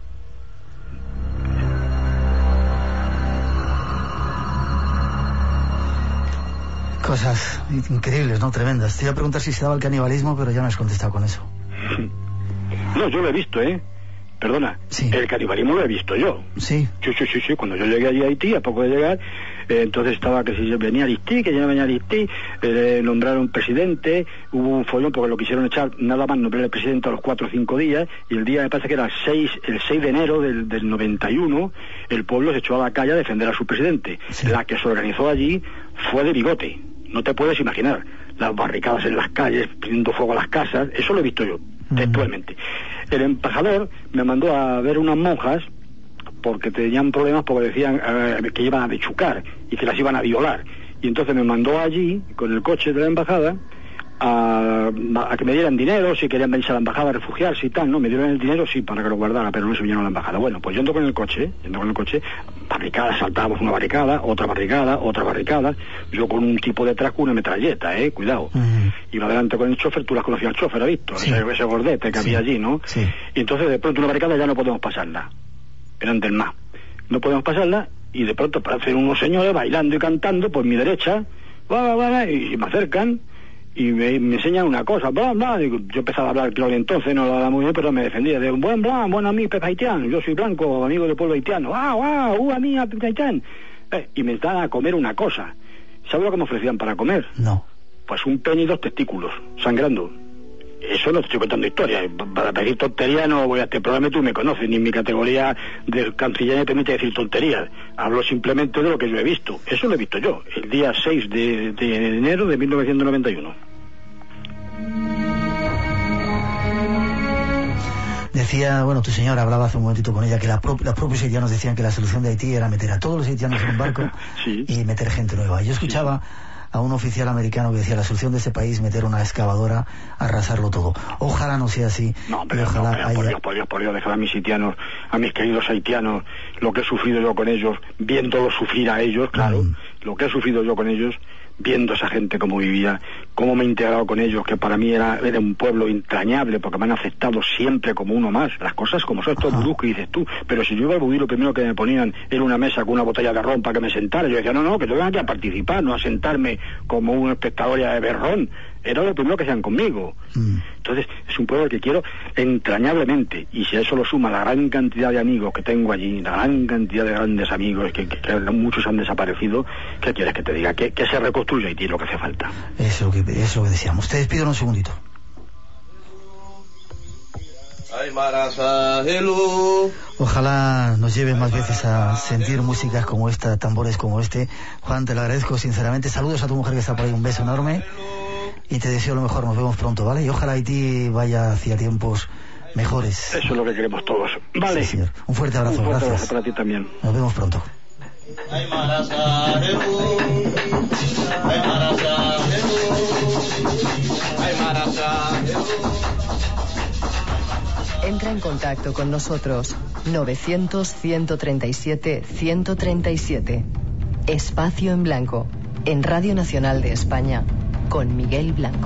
Cosas increíbles, ¿no? Tremendas. Te iba a preguntar si se daba el canibalismo, pero ya me has contestado con eso. No, yo lo he visto, ¿eh? Perdona, sí. El canibalismo lo he visto yo. Sí. Sí, sí, sí, sí. Cuando yo llegué allí a Haití, a poco de llegar, eh, entonces estaba que si venía Aristí, que ya no venía Aristí, eh, nombraron presidente, hubo un follón porque lo quisieron echar, nada más nombrar el presidente a los cuatro o cinco días, y el día me parece que era el seis, el seis de enero del, del noventa y uno, el pueblo se echó a la calle a defender a su presidente. Sí. La que se organizó allí fue de bigote, no te puedes imaginar. Las barricadas en las calles, prendiendo fuego a las casas, eso lo he visto yo, mm. textualmente. El embajador me mandó a ver unas monjas porque tenían problemas porque decían eh, que iban a bechucar y que las iban a violar. Y entonces me mandó allí, con el coche de la embajada, a, a que me dieran dinero, si querían venirse a la embajada a refugiarse y tal, ¿no? Me dieron el dinero, sí, para que lo guardara, pero no se vinieron a la embajada. Bueno, pues yendo con el coche, yendo con el coche, barricadas, saltábamos una barricada, otra barricada, otra barricada, yo con un tipo detrás con una metralleta, eh, cuidado. Uh-huh. Iba adelante con el chofer, tú las conocías al chofer, ¿has visto? Sí. Ese, ese gordete que sí. había allí, ¿no? Sí. Y entonces de pronto una barricada ya no podemos pasarla, eran del mar. No podemos pasarla y de pronto aparecen unos señores bailando y cantando por mi derecha, va, va, va, y me acercan y me, me enseñan una cosa, bla, bla. Yo empezaba a hablar claro entonces, no lo hablaba muy bien, pero me defendía de buen blanc, buen amigo haitiano, yo soy blanco, amigo del pueblo haitiano, ah, wow, uh, amigo haitiano, eh, y me daban a comer una cosa. ¿Sabes lo que me ofrecían para comer? No. Pues un pene y dos testículos, sangrando. Eso no te estoy contando historia. Para pedir tonterías no voy a este programa, tú me conoces, ni en mi categoría de canciller me permite decir tonterías. Hablo simplemente de lo que yo he visto. Eso lo he visto yo, el día seis de, de enero de mil novecientos noventa y uno. Decía, bueno, tu señora hablaba hace un momentito con ella que la pro- los propios haitianos decían que la solución de Haití era meter a todos los haitianos en un barco sí. y meter gente nueva. Yo escuchaba... Sí. a un oficial americano que decía la solución de este país meter una excavadora, arrasarlo todo. Ojalá no sea así. No, pero, ojalá no, pero haya... por Dios, por Dios, por Dios, dejar a mis haitianos, a mis queridos haitianos, lo que he sufrido yo con ellos, viéndolos sufrir a ellos, claro, mm. lo que he sufrido yo con ellos, viendo a esa gente cómo vivía, cómo me he integrado con ellos, que para mí era, era un pueblo entrañable, porque me han aceptado siempre como uno más, las cosas como son estos vudús que dices tú, pero si yo iba al vudú lo primero que me ponían era una mesa con una botella de ron para que me sentara, yo decía, no, no, que yo vengo aquí a participar, no a sentarme como un espectador ya de berrón, era lo primero que hacían conmigo. Mm. Entonces, es un pueblo que quiero entrañablemente, y si a eso lo suma la gran cantidad de amigos que tengo allí, la gran cantidad de grandes amigos, que, que, que muchos han desaparecido, ¿qué quieres que te diga? Que, que se reconstruya Haití, lo que hace falta. Eso que, eso que decíamos. Ustedes piden un segundito. Ojalá nos lleven más veces a sentir músicas como esta, tambores como este. Juan, te lo agradezco sinceramente. Saludos a tu mujer que está por ahí, un beso enorme. Y te deseo lo mejor, nos vemos pronto, ¿vale? Y ojalá Haití vaya hacia tiempos mejores. Eso es lo que queremos todos. Vale. Sí, señor. Un fuerte abrazo, Un fuerte gracias. abrazo para ti también. Nos vemos pronto. Entra en contacto con nosotros. novecientos, ciento treinta y siete, ciento treinta y siete. Espacio en Blanco. En Radio Nacional de España. Con Miguel Blanco.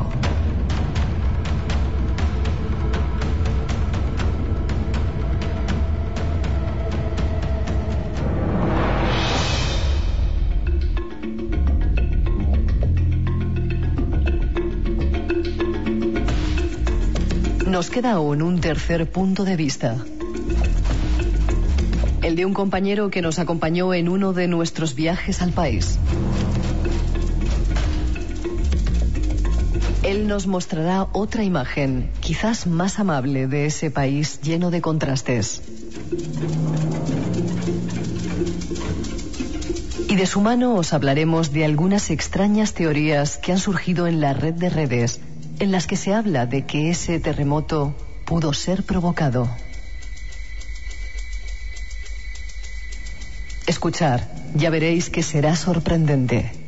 Nos queda aún un tercer punto de vista. El de un compañero que nos acompañó en uno de nuestros viajes al país. Él nos mostrará otra imagen, quizás más amable, de ese país lleno de contrastes. Y de su mano os hablaremos de algunas extrañas teorías que han surgido en la red de redes, en las que se habla de que ese terremoto pudo ser provocado. Escuchar, ya veréis que será sorprendente.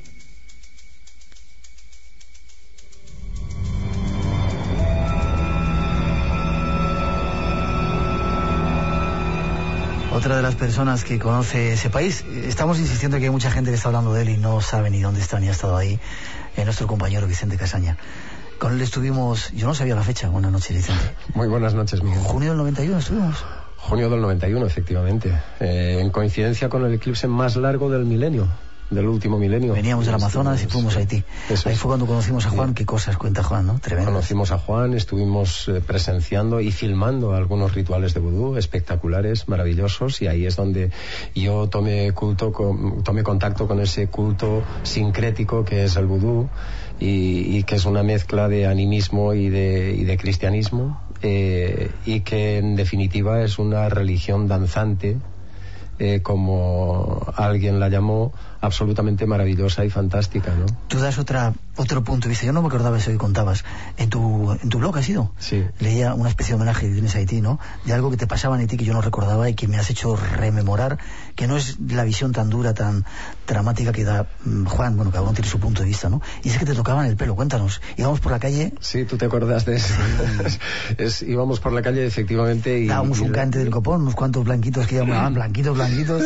Otra de las personas que conoce ese país, estamos insistiendo que hay mucha gente que está hablando de él y no sabe ni dónde está ni ha estado ahí, eh, nuestro compañero Vicente Casaña. Con él estuvimos, yo no sabía la fecha. Buenas noches, Vicente. Muy buenas noches, Miguel. Junio del noventa y uno estuvimos. Junio del noventa y uno, efectivamente, eh, en coincidencia con el eclipse más largo del milenio, del último milenio. Veníamos del Amazonas y fuimos a Haití. Eso Ahí es. Fue cuando conocimos a Juan. Sí. Qué cosas cuenta Juan, ¿no? Tremendo. Conocimos a Juan, estuvimos eh, presenciando y filmando algunos rituales de vudú espectaculares, maravillosos, y ahí es donde yo tomé culto, con, tomé contacto con ese culto sincrético que es el vudú y, y que es una mezcla de animismo y de, y de cristianismo, eh, y que en definitiva es una religión danzante, eh, como alguien la llamó, absolutamente maravillosa y fantástica, ¿no? Tú das otra, otro punto de vista. Yo no me acordaba eso que contabas. En tu, en tu blog ha sido. Sí. Leía una especie de homenaje que tienes a Haití, ¿no? De algo que te pasaba en Haití que yo no recordaba y que me has hecho rememorar, que no es la visión tan dura, tan dramática que da um, Juan. Bueno, cada uno tiene su punto de vista, ¿no? Y es que te tocaban el pelo. Cuéntanos. Íbamos por la calle. Sí, tú te acuerdas de eso. Sí. es, íbamos por la calle, efectivamente, y... Dábamos y un cante del copón, unos cuantos blanquitos que llamaban blanquitos, blanquitos.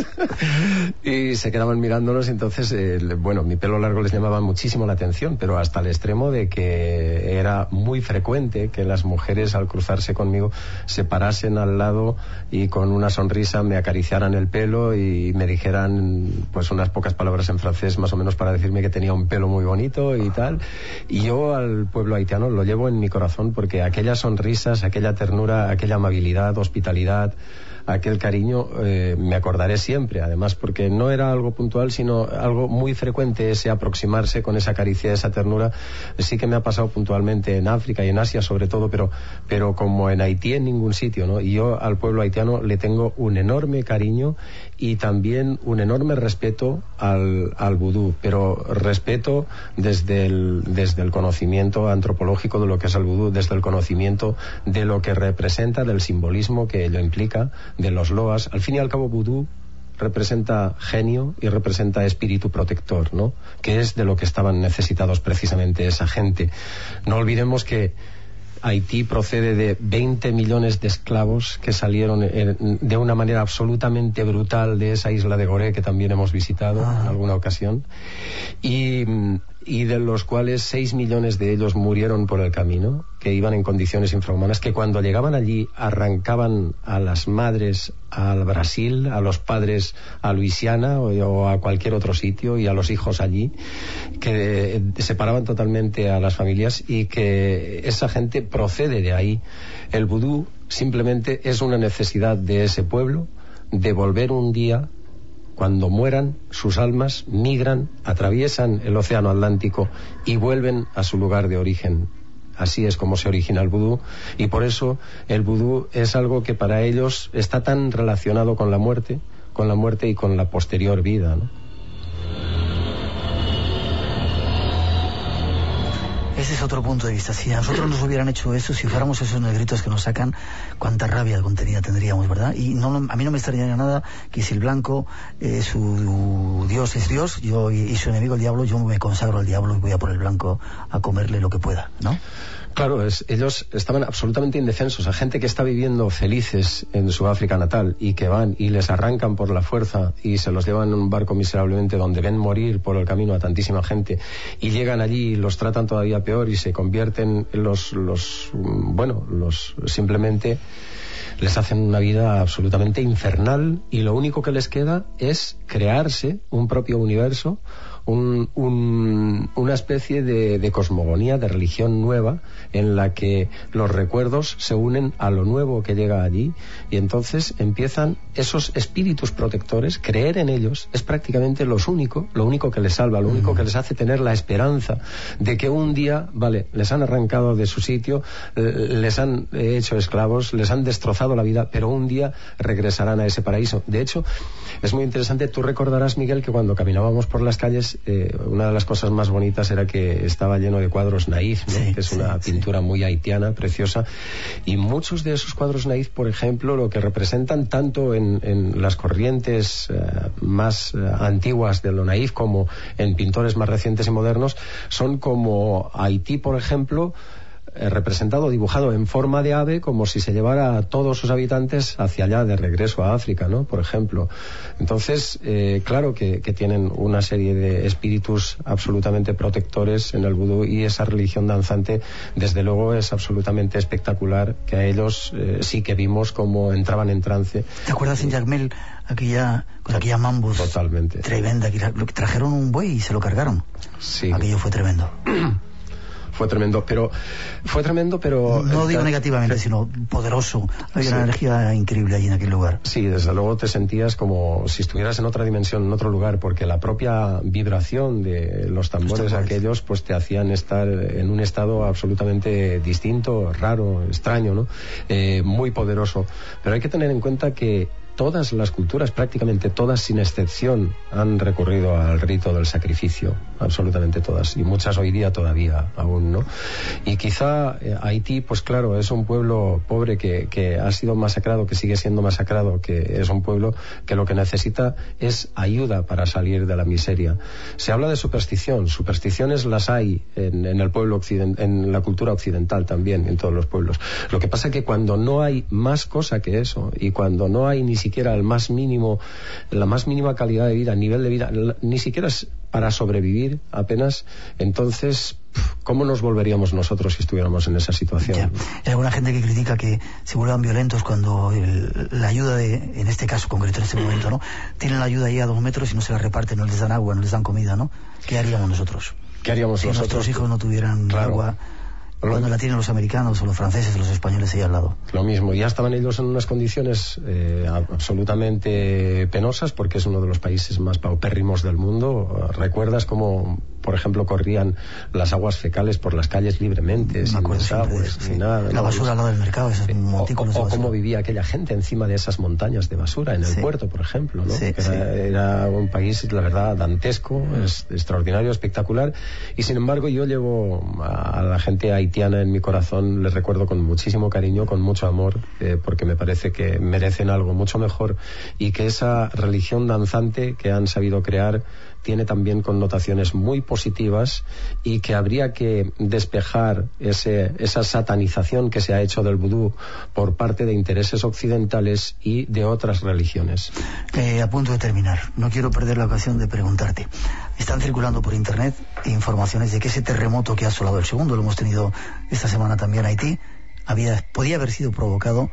Y se quedaban mirándonos, entonces... Eh, bueno, mi pelo largo les llamaba muchísimo la atención, pero hasta el extremo de que era muy frecuente que las mujeres al cruzarse conmigo se parasen al lado y con una sonrisa me acariciaran el pelo y me dijeran pues unas pocas palabras en francés más o menos para decirme que tenía un pelo muy bonito y tal. Y yo al pueblo haitiano lo llevo en mi corazón porque aquellas sonrisas, aquella ternura, aquella amabilidad, hospitalidad, aquel cariño, eh, me acordaré siempre, además porque no era algo puntual sino algo muy frecuente, ese aproximarse con esa caricia, esa ternura. Sí que me ha pasado puntualmente en África y en Asia sobre todo, pero, pero como en Haití en ningún sitio, ¿no? Y yo al pueblo haitiano le tengo un enorme cariño y también un enorme respeto al, al vudú, pero respeto desde el, desde el conocimiento antropológico de lo que es el vudú, desde el conocimiento de lo que representa, del simbolismo que ello implica, de los loas. Al fin y al cabo, vudú representa genio y representa espíritu protector, ¿no? Que es de lo que estaban necesitados precisamente esa gente. No olvidemos que Haití procede de veinte millones de esclavos que salieron de una manera absolutamente brutal de esa isla de Gorée, que también hemos visitado ah. en alguna ocasión, y, y de los cuales seis millones de ellos murieron por el camino, que iban en condiciones infrahumanas, que cuando llegaban allí arrancaban a las madres al Brasil, a los padres a Luisiana o, o a cualquier otro sitio, y a los hijos allí, que separaban totalmente a las familias, y que esa gente procede de ahí. El vudú simplemente es una necesidad de ese pueblo de volver un día, cuando mueran, sus almas migran, atraviesan el océano Atlántico y vuelven a su lugar de origen. Así es como se origina el vudú, y por eso el vudú es algo que para ellos está tan relacionado con la muerte, con la muerte y con la posterior vida, ¿no? Ese es otro punto de vista. Si a nosotros nos hubieran hecho eso, si fuéramos esos negritos que nos sacan, cuánta rabia contenida tendríamos, ¿verdad? Y no, a mí no me extrañaría nada que si el blanco, eh, su Dios es Dios, yo y, y su enemigo el diablo, yo me consagro al diablo y voy a por el blanco a comerle lo que pueda, ¿no? Claro, es, ellos estaban absolutamente indefensos. A gente que está viviendo felices en su África natal y que van y les arrancan por la fuerza y se los llevan en un barco miserablemente, donde ven morir por el camino a tantísima gente, y llegan allí y los tratan todavía peor y se convierten en los, los bueno, los simplemente les hacen una vida absolutamente infernal, y lo único que les queda es crearse un propio universo, Un, un, una especie de, de cosmogonía, de religión nueva, en la que los recuerdos se unen a lo nuevo que llega allí, y entonces empiezan esos espíritus protectores. Creer en ellos es prácticamente lo único, lo único que les salva, lo único que les hace tener la esperanza de que un día, vale, les han arrancado de su sitio, les han hecho esclavos, les han destrozado la vida, pero un día regresarán a ese paraíso. De hecho, es muy interesante. Tú recordarás, Miguel, que cuando caminábamos por las calles, Eh, una de las cosas más bonitas era que estaba lleno de cuadros naif, ¿no? Sí, que es una sí, pintura sí. muy haitiana, preciosa, y muchos de esos cuadros naif, por ejemplo, lo que representan tanto en, en las corrientes eh, más eh, antiguas de lo naif como en pintores más recientes y modernos, son como Haití, por ejemplo, representado, dibujado en forma de ave, como si se llevara a todos sus habitantes hacia allá de regreso a África, ¿no? Por ejemplo. Entonces, eh, claro que, que tienen una serie de espíritus absolutamente protectores en el vudú, y esa religión danzante, desde luego, es absolutamente espectacular, que a ellos eh, sí que vimos cómo entraban en trance. ¿Te acuerdas en Jacmel, aquella, con aquella mambos totalmente tremenda, que trajeron un buey y se lo cargaron? Sí. Aquello fue tremendo. Fue tremendo, pero fue tremendo, pero no, no digo negativamente, sino poderoso. Había sí. una energía increíble allí en aquel lugar. Sí, desde luego te sentías como si estuvieras en otra dimensión, en otro lugar, porque la propia vibración de los tambores, los tambores. aquellos, pues te hacían estar en un estado absolutamente distinto, raro, extraño, ¿no? Eh, muy poderoso. Pero hay que tener en cuenta que todas las culturas, prácticamente todas sin excepción, han recurrido al rito del sacrificio, absolutamente todas, y muchas hoy día todavía aún, ¿no? Y quizá eh, Haití, pues claro, es un pueblo pobre que, que ha sido masacrado, que sigue siendo masacrado, que es un pueblo que lo que necesita es ayuda para salir de la miseria. Se habla de superstición, supersticiones las hay en, en el pueblo occident, en la cultura occidental también, en todos los pueblos. Lo que pasa es que cuando no hay más cosa que eso, y cuando no hay ni siquiera el más mínimo, la más mínima calidad de vida, nivel de vida, ni siquiera es para sobrevivir apenas, entonces, ¿cómo nos volveríamos nosotros si estuviéramos en esa situación? Ya. Hay alguna gente que critica que se vuelvan violentos cuando el, la ayuda de, en este caso concreto, en este momento, ¿no? Tienen la ayuda ahí a dos metros y no se la reparten, no les dan agua, no les dan comida, ¿no? ¿Qué haríamos nosotros? ¿Qué haríamos si nosotros? Si nuestros hijos no tuvieran claro. agua, cuando la tienen los americanos o los franceses o los españoles ahí al lado. Lo mismo, ya estaban ellos en unas condiciones eh, absolutamente penosas, porque es uno de los países más paupérrimos del mundo. ¿Recuerdas cómo por ejemplo, corrían las aguas fecales por las calles libremente, sin desagües, sin nada. La basura al lado del mercado, esos montículos o, o, de basura. O cómo vivía aquella gente encima de esas montañas de basura, en el sí. puerto, por ejemplo, ¿no? Sí, era, sí. era un país, la verdad, dantesco, mm. es, extraordinario, espectacular, y sin embargo yo llevo a, a la gente haitiana en mi corazón, les recuerdo con muchísimo cariño, con mucho amor, eh, porque me parece que merecen algo mucho mejor, y que esa religión danzante que han sabido crear tiene también connotaciones muy positivas, y que habría que despejar ese, esa satanización que se ha hecho del vudú por parte de intereses occidentales y de otras religiones. Eh, a punto de terminar, no quiero perder la ocasión de preguntarte. Están circulando por internet informaciones de que ese terremoto que ha asolado el segundo, lo hemos tenido esta semana también Haití, había, podía haber sido provocado,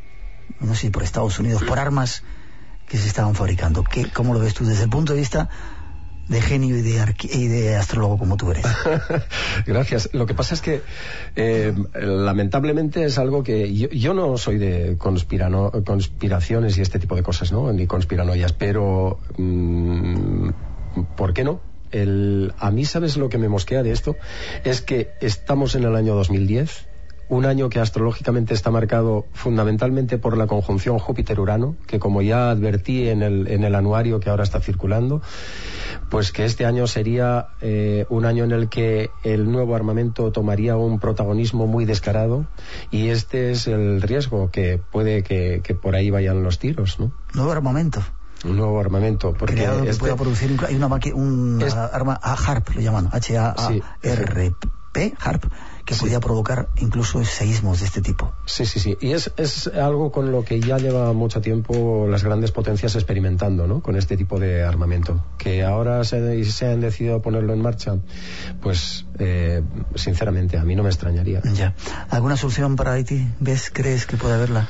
no sé, por Estados Unidos, por armas que se estaban fabricando. ¿Qué, ¿Cómo lo ves tú desde el punto de vista de genio y de, arqui- y de astrólogo como tú eres? Gracias. Lo que pasa es que eh, lamentablemente es algo que yo, yo no soy de conspirano, conspiraciones y este tipo de cosas, ¿no? Ni conspiranoias, pero mmm, ¿por qué no? El, a mí, ¿sabes lo que me mosquea de esto? Es que estamos en el año dos mil diez, un año que astrológicamente está marcado fundamentalmente por la conjunción Júpiter-Urano, que como ya advertí en el, en el anuario que ahora está circulando, pues que este año sería eh, un año en el que el nuevo armamento tomaría un protagonismo muy descarado, y este es el riesgo, que puede que, que por ahí vayan los tiros, ¿no? Nuevo armamento. Un nuevo armamento, porque creado que este... pueda producir, hay una, maqui- una es... arma HARP, lo llaman, H A A R P, HARP, que sí. podía provocar incluso seísmos de este tipo. Sí, sí, sí. Y es, es algo con lo que ya lleva mucho tiempo las grandes potencias experimentando, ¿no? Con este tipo de armamento. Que ahora se, se han decidido ponerlo en marcha, pues, eh, sinceramente, a mí no me extrañaría. Ya. ¿Alguna solución para Haití? ¿Ves, crees que puede haberla?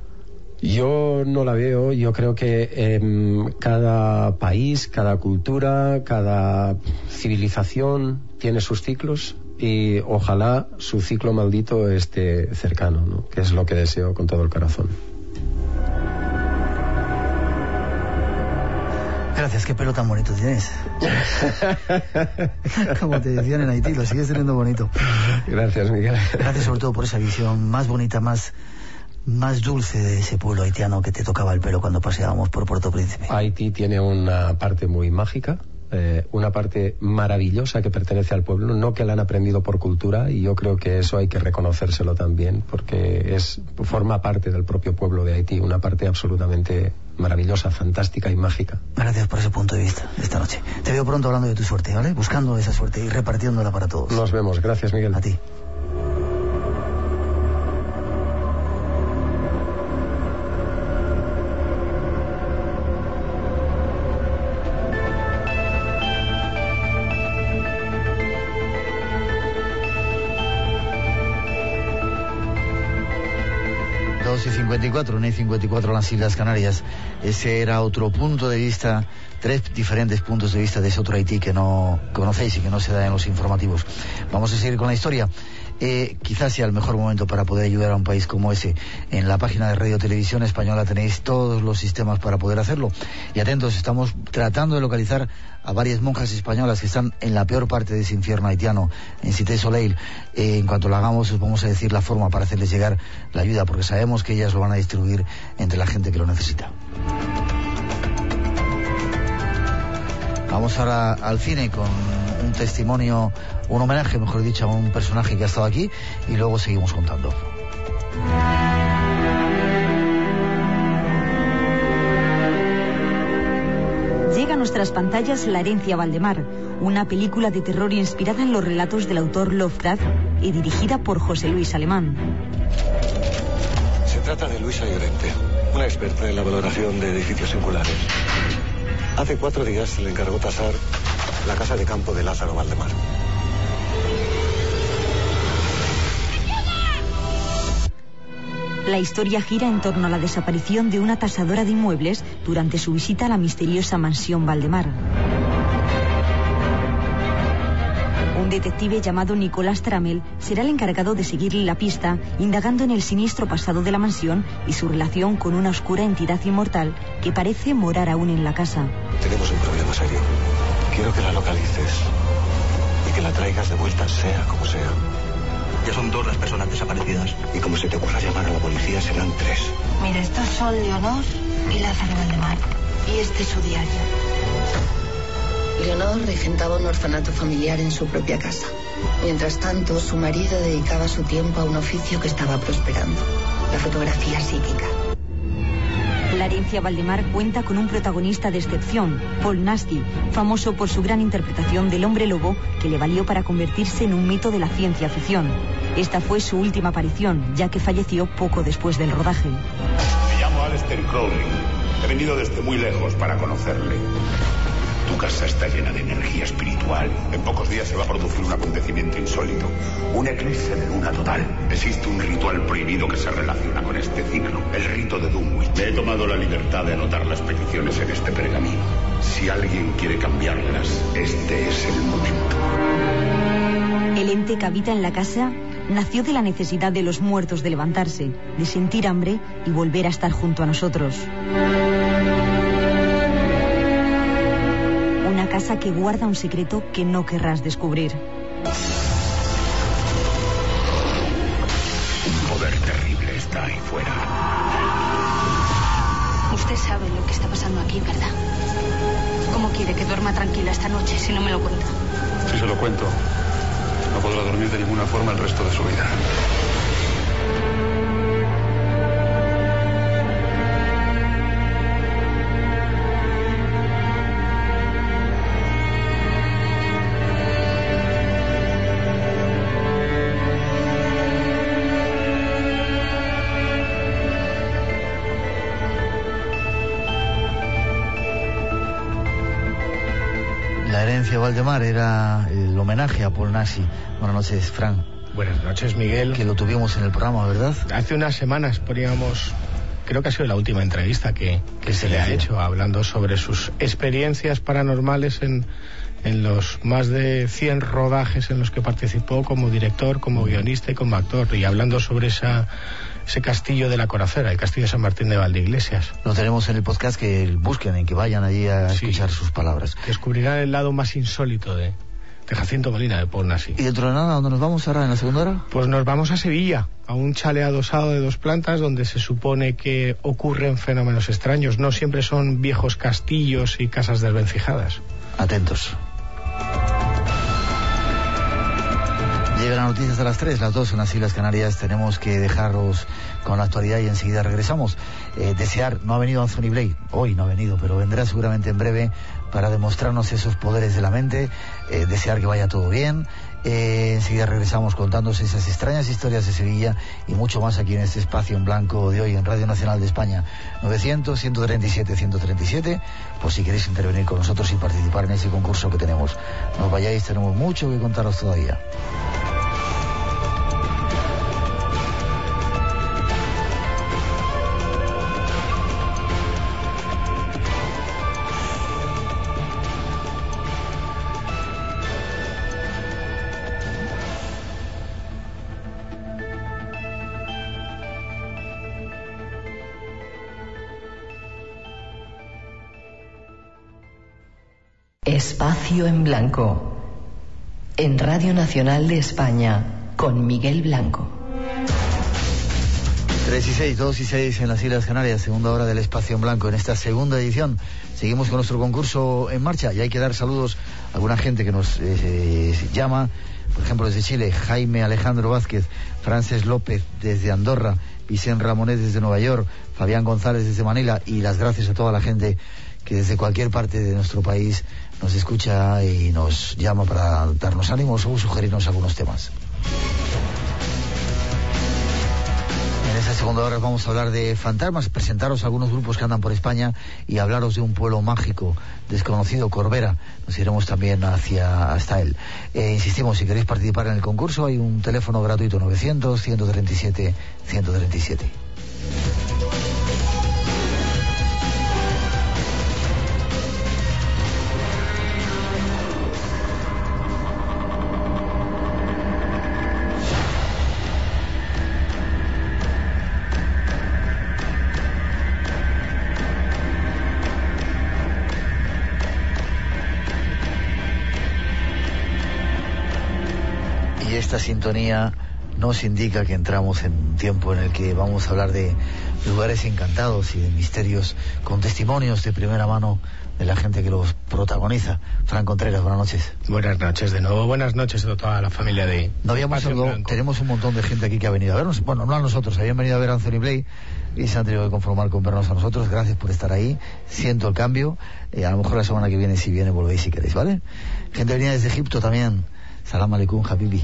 Yo no la veo. Yo creo que eh, cada país, cada cultura, cada civilización tiene sus ciclos, y ojalá su ciclo maldito esté cercano, ¿no? Que es lo que deseo con todo el corazón. Gracias, qué pelo tan bonito tienes. Como te decían en Haití, lo sigues teniendo bonito. Gracias, Miguel. Gracias sobre todo por esa visión más bonita, más... más dulce de ese pueblo haitiano que te tocaba el pelo cuando paseábamos por Puerto Príncipe. Haití tiene una parte muy mágica, eh, una parte maravillosa que pertenece al pueblo, no que la han aprendido por cultura, y yo creo que eso hay que reconocérselo también, porque es forma parte del propio pueblo de Haití, una parte absolutamente maravillosa, fantástica y mágica. Gracias por ese punto de vista esta noche. Te veo pronto hablando de tu suerte, ¿vale? Buscando esa suerte y repartiéndola para todos. Nos vemos. Gracias, Miguel. A ti. dos y cincuenta y cuatro, una y cincuenta y cuatro en las Islas Canarias. Ese era otro punto de vista, tres diferentes puntos de vista de ese otro Haití que no conocéis y que no se da en los informativos. Vamos a seguir con la historia. Eh, quizás sea el mejor momento para poder ayudar a un país como ese. En la página de Radio Televisión Española tenéis todos los sistemas para poder hacerlo. Y atentos, estamos tratando de localizar a varias monjas españolas que están en la peor parte de ese infierno haitiano, en Cité Soleil. Eh, en cuanto lo hagamos, os vamos a decir la forma para hacerles llegar la ayuda, porque sabemos que ellas lo van a distribuir entre la gente que lo necesita. Vamos ahora al cine con un testimonio, un homenaje, mejor dicho, a un personaje que ha estado aquí, y luego seguimos contando. Llega a nuestras pantallas La herencia Valdemar, una película de terror inspirada en los relatos del autor Lovecraft y dirigida por José Luis Alemán. Se trata de Luisa Llorente, una experta en la valoración de edificios singulares. Hace cuatro días se le encargó tasar la casa de campo de Lázaro Valdemar. La historia gira en torno a la desaparición de una tasadora de inmuebles durante su visita a la misteriosa mansión Valdemar. Un detective llamado Nicolás Tramel será el encargado de seguirle la pista, indagando en el siniestro pasado de la mansión y su relación con una oscura entidad inmortal que parece morar aún en la casa. Tenemos un problema serio. Quiero que la localices. que la traigas de vuelta, sea como sea. Ya son dos las personas desaparecidas. Y como se te ocurra llamar a la policía, serán tres. Mira, estos son Leonor y Lázaro Valdemar. Y este es su diario. Leonor regentaba un orfanato familiar en su propia casa. Mientras tanto, su marido dedicaba su tiempo a un oficio que estaba prosperando: la fotografía psíquica. Florencia Valdemar cuenta con un protagonista de excepción, Paul Nasty, famoso por su gran interpretación del hombre lobo que le valió para convertirse en un mito de la ciencia ficción. Esta fue su última aparición, ya que falleció poco después del rodaje. Me llamo Aleister Crowley. He venido desde muy lejos para conocerle. Tu casa está llena de energía espiritual. En pocos días se va a producir un acontecimiento insólito. Un eclipse de luna total. Existe un ritual prohibido que se relaciona con este ciclo. El rito de Dunwich. Me he tomado la libertad de anotar las peticiones en este pergamino. Si alguien quiere cambiarlas, este es el momento. El ente que habita en la casa nació de la necesidad de los muertos de levantarse, de sentir hambre y volver a estar junto a nosotros. Una casa que guarda un secreto que no querrás descubrir. Un poder terrible está ahí fuera. Usted sabe lo que está pasando aquí, ¿verdad? ¿Cómo quiere que duerma tranquila esta noche si no me lo cuenta? Si se lo cuento, no podrá dormir de ninguna forma el resto de su vida. La herencia Valdemar era el homenaje a Paul Nasty. Buenas noches, Fran. Buenas noches, Miguel. Que lo tuvimos en el programa, ¿verdad? Hace unas semanas poníamos, creo que ha sido la última entrevista que, que se le ha hecho, hablando sobre sus experiencias paranormales en, en los más de cien rodajes en los que participó como director, como guionista y como actor, y hablando sobre esa, ese castillo de la Coracera, el castillo de San Martín de Valdeiglesias. Lo tenemos en el podcast, que busquen, en que vayan allí a sí, escuchar sus palabras. Descubrirán el lado más insólito de, de Jacinto Molina, de Paul Nasty. ¿Y dentro de nada, dónde nos vamos ahora en la segunda hora? Pues nos vamos a Sevilla, a un chalet adosado de dos plantas donde se supone que ocurren fenómenos extraños. No siempre son viejos castillos y casas desvencijadas. Atentos. Llegan las noticias de las tres, las dos en las Islas Canarias. Tenemos que dejaros con la actualidad y enseguida regresamos. Eh, desear, no ha venido Anthony Blake, hoy no ha venido, pero vendrá seguramente en breve para demostrarnos esos poderes de la mente. Eh, desear que vaya todo bien. Eh, enseguida regresamos contándoos esas extrañas historias de Sevilla y mucho más aquí en este espacio en blanco de hoy en Radio Nacional de España. novecientos, ciento treinta y siete, ciento treinta y siete, por si queréis intervenir con nosotros y participar en ese concurso que tenemos. No os vayáis, tenemos mucho que contaros todavía. Espacio en Blanco, en Radio Nacional de España, con Miguel Blanco. tres y seis, dos y seis en las Islas Canarias, segunda hora del Espacio en Blanco. En esta segunda edición seguimos con nuestro concurso en marcha y hay que dar saludos a alguna gente que nos eh, llama, por ejemplo desde Chile, Jaime Alejandro Vázquez, Frances López desde Andorra, Vicente Ramonet desde Nueva York, Fabián González desde Manila, y las gracias a toda la gente que desde cualquier parte de nuestro país nos escucha y nos llama para darnos ánimos o sugerirnos algunos temas. En esta segunda hora vamos a hablar de fantasmas, presentaros a algunos grupos que andan por España y hablaros de un pueblo mágico desconocido, Corbera. Nos iremos también hacia hasta él. Eh, insistimos, si queréis participar en el concurso hay un teléfono gratuito, novecientos, ciento treinta y siete, ciento treinta y siete. esta sintonía nos indica que entramos en un tiempo en el que vamos a hablar de lugares encantados y de misterios con testimonios de primera mano de la gente que los protagoniza. Fran Contreras, buenas noches. Buenas noches de nuevo, buenas noches a toda la familia de no habíamos saludado, tenemos un montón de gente aquí que ha venido a vernos, bueno, no a nosotros, habían venido a ver a Anthony Blake y se han tenido que conformar con vernos a nosotros. Gracias por estar ahí, siento el cambio, eh, a lo mejor la semana que viene, si viene, volvéis si queréis, ¿vale? Gente venida desde Egipto también, salam aleikum, habibi.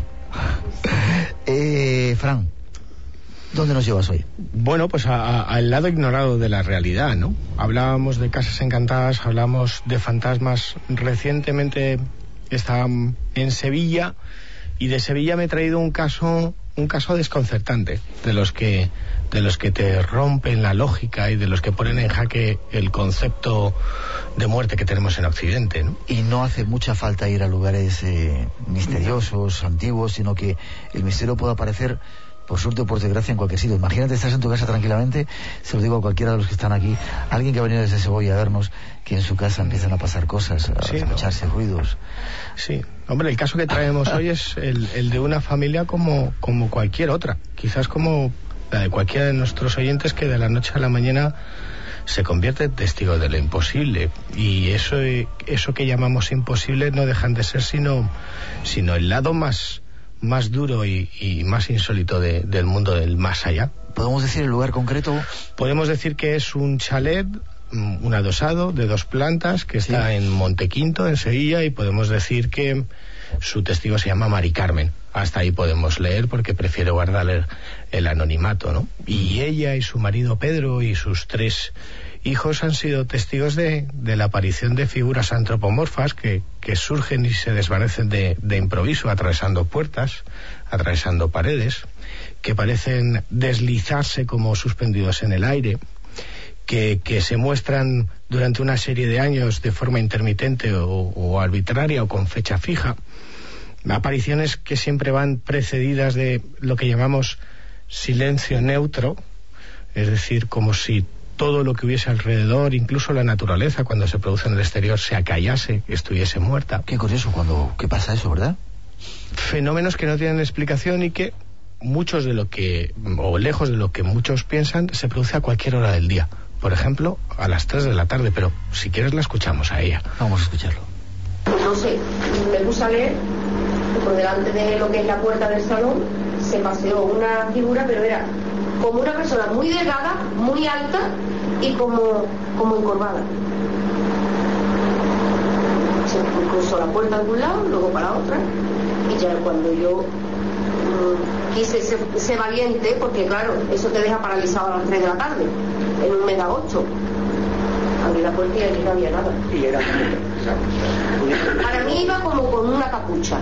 eh, Fran, ¿dónde nos llevas hoy? Bueno, pues al lado ignorado de la realidad, ¿no? Hablábamos de casas encantadas, hablamos de fantasmas. Recientemente estaba en Sevilla y de Sevilla me he traído un caso, un caso desconcertante, de los que de los que te rompen la lógica y de los que ponen en jaque el concepto de muerte que tenemos en Occidente, ¿no? Y no hace mucha falta ir a lugares eh, misteriosos, antiguos, sino que el misterio puede aparecer por suerte o por desgracia en cualquier sitio. Imagínate, estás en tu casa tranquilamente, se lo digo a cualquiera de los que están aquí, alguien que ha venido desde Segovia a vernos, que en su casa empiezan a pasar cosas, a sí, escucharse ¿no? ruidos. Sí, hombre, el caso que traemos hoy es el, el de una familia como, como cualquier otra, quizás como la de cualquiera de nuestros oyentes, que de la noche a la mañana se convierte en testigo de lo imposible, y eso, eso que llamamos imposible no dejan de ser sino, sino el lado más más duro y, y más insólito de, del mundo del más allá. ¿Podemos decir el lugar concreto? Podemos decir que es un chalet, un adosado de dos plantas que está sí. en Montequinto, en Sevilla, y podemos decir que su testigo se llama Mari Carmen. Hasta ahí podemos leer porque prefiere guardar el, el anonimato, ¿no? Y ella y su marido Pedro y sus tres hijos han sido testigos de, de la aparición de figuras antropomorfas que, que surgen y se desvanecen de, de improviso, atravesando puertas, atravesando paredes, que parecen deslizarse como suspendidos en el aire, que, que se muestran durante una serie de años de forma intermitente o, o arbitraria o con fecha fija. Apariciones que siempre van precedidas de lo que llamamos silencio neutro, es decir, como si todo lo que hubiese alrededor, incluso la naturaleza, cuando se produce en el exterior, se acallase, estuviese muerta. Qué curioso cuando qué pasa eso, ¿verdad? Fenómenos que no tienen explicación y que muchos de lo que, o lejos de lo que muchos piensan, se produce a cualquier hora del día. Por ejemplo, a las tres de la tarde, pero si quieres la escuchamos a ella. Vamos a escucharlo. No sé, me puse a leer, por delante de lo que es la puerta del salón, se paseó una figura, pero era como una persona muy delgada, muy alta y como, como encorvada. Se cruzó la puerta de un lado, luego para la otra, y ya cuando yo mmm, quise ser, ser valiente, porque claro, eso te deja paralizado a las tres de la tarde, en un mega ocho. Abrí la puerta y allí no había nada. Y era para mí iba como con una capucha.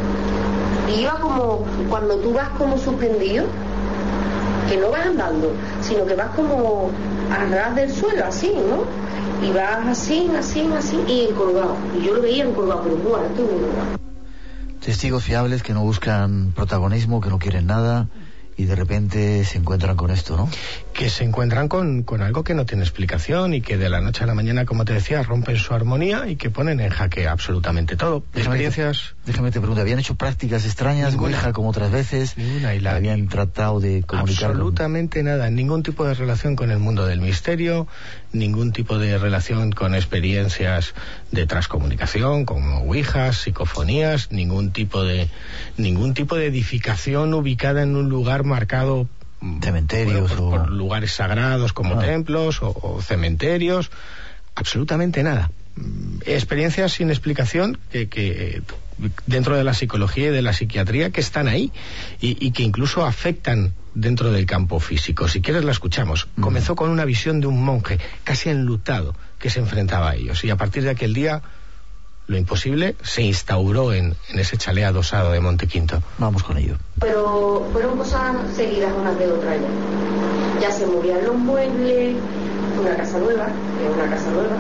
Y iba como cuando tú vas como suspendido, que no vas andando, sino que vas como a ras del suelo, así, ¿no? Y vas así, así, así, y encolgado. Y yo lo veía encolgado, pero muerto, encolgado. Testigos fiables que no buscan protagonismo, que no quieren nada, y de repente se encuentran con esto, ¿no? Que se encuentran con, con algo que no tiene explicación y que de la noche a la mañana, como te decía, rompen su armonía y que ponen en jaque absolutamente todo. Déjame Experiencias... Te, déjame te pregunto, ¿habían hecho prácticas extrañas, Ouija, como otras veces? Ninguna. Y la... ¿Habían tratado de comunicar? Absolutamente con... nada, ningún tipo de relación con el mundo del misterio, ningún tipo de relación con experiencias de transcomunicación, como ouijas, psicofonías, ningún tipo de ningún tipo de edificación ubicada en un lugar marcado, cementerios, bueno, por, o... por lugares sagrados como ah. templos o, o cementerios, absolutamente nada. Experiencias sin explicación que, que dentro de la psicología y de la psiquiatría que están ahí y, y que incluso afectan dentro del campo físico. Si quieres la escuchamos. Mm. Comenzó con una visión de un monje casi enlutado que se enfrentaba a ellos, y a partir de aquel día lo imposible se instauró en, en ese chalet adosado de Montequinto. Vamos con ello. Pero fueron cosas seguidas unas de otras ya. Ya se movían los muebles, una casa nueva, es una casa nueva.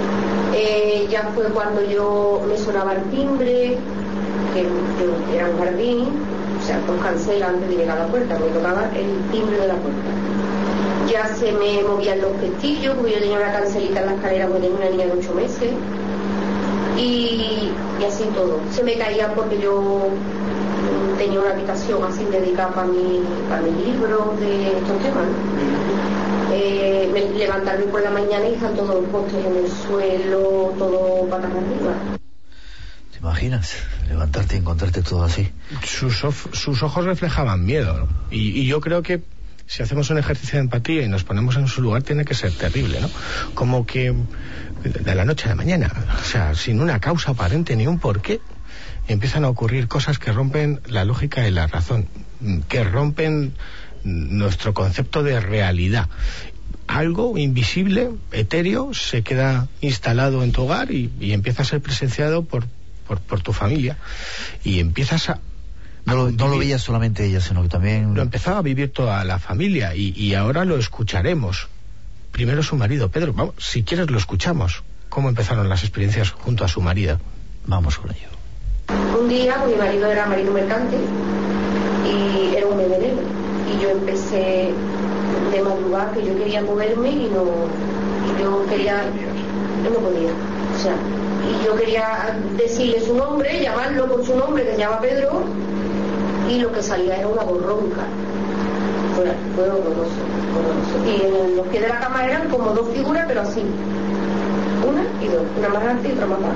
Eh, ya fue cuando yo me sonaba el timbre, que, que era un jardín, o sea, dos cancelas antes de llegar a la puerta, me tocaba el timbre de la puerta. Ya se me movían los pestillos, porque yo tenía una cancelita en la escalera porque tenía una niña de ocho meses. Y, y así todo. Se me caía porque yo tenía una habitación así dedicada para mi, para mis libros de estos temas, ¿no? eh, me, levantarme por la mañana y están todos los postes en el suelo, todo patas arriba. ¿Te imaginas? Levantarte y encontrarte todo así. Sus, of, sus ojos reflejaban miedo, ¿no? y, y yo creo que si hacemos un ejercicio de empatía y nos ponemos en su lugar, tiene que ser terrible, ¿no? Como que de la noche a la mañana, o sea, sin una causa aparente ni un porqué, empiezan a ocurrir cosas que rompen la lógica y la razón, que rompen nuestro concepto de realidad. Algo invisible, etéreo, se queda instalado en tu hogar y, y empieza a ser presenciado por, por, por tu familia. Y empiezas a... No lo, no lo veía solamente ella, sino que también... Lo empezaba a vivir toda la familia y, y ahora lo escucharemos. Primero su marido. Pedro, vamos, si quieres lo escuchamos. ¿Cómo empezaron las experiencias junto a su marido? Vamos con ello. Un día mi marido era marino mercante y era un veneno. Y yo empecé de madrugada que yo quería moverme y no... Y yo quería... Yo no podía. O sea, y yo quería decirle su nombre, llamarlo por su nombre, que se llama Pedro... y lo que salía era una borronca. Fue, fue horroroso, horroroso. Y en los pies de la cama eran como dos figuras, pero así. Una y dos, una más alta y otra más baja.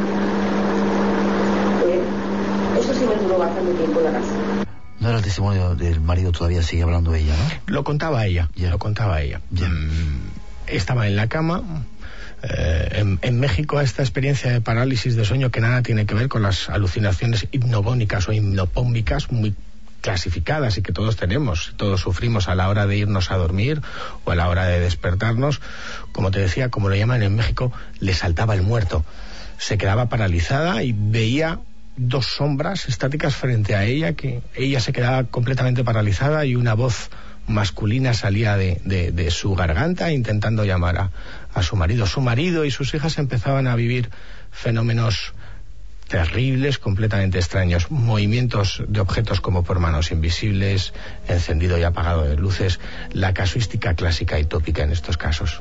Pues, eso sí me duró bastante tiempo en la casa. No era el testimonio del marido, todavía sigue hablando ella, ¿no? Lo contaba ella, yeah. lo contaba ella. Yeah. Estaba en la cama... Eh, en, en México esta experiencia de parálisis de sueño, que nada tiene que ver con las alucinaciones hipnogónicas o hipnopómicas muy clasificadas y que todos tenemos, todos sufrimos a la hora de irnos a dormir o a la hora de despertarnos, como te decía, como lo llaman en México, le saltaba el muerto, se quedaba paralizada y veía dos sombras estáticas frente a ella, que ella se quedaba completamente paralizada y una voz masculina salía de, de, de su garganta intentando llamar a, a su marido. Su marido y sus hijas empezaban a vivir fenómenos terribles, completamente extraños, movimientos de objetos como por manos invisibles, encendido y apagado de luces, la casuística clásica y tópica en estos casos.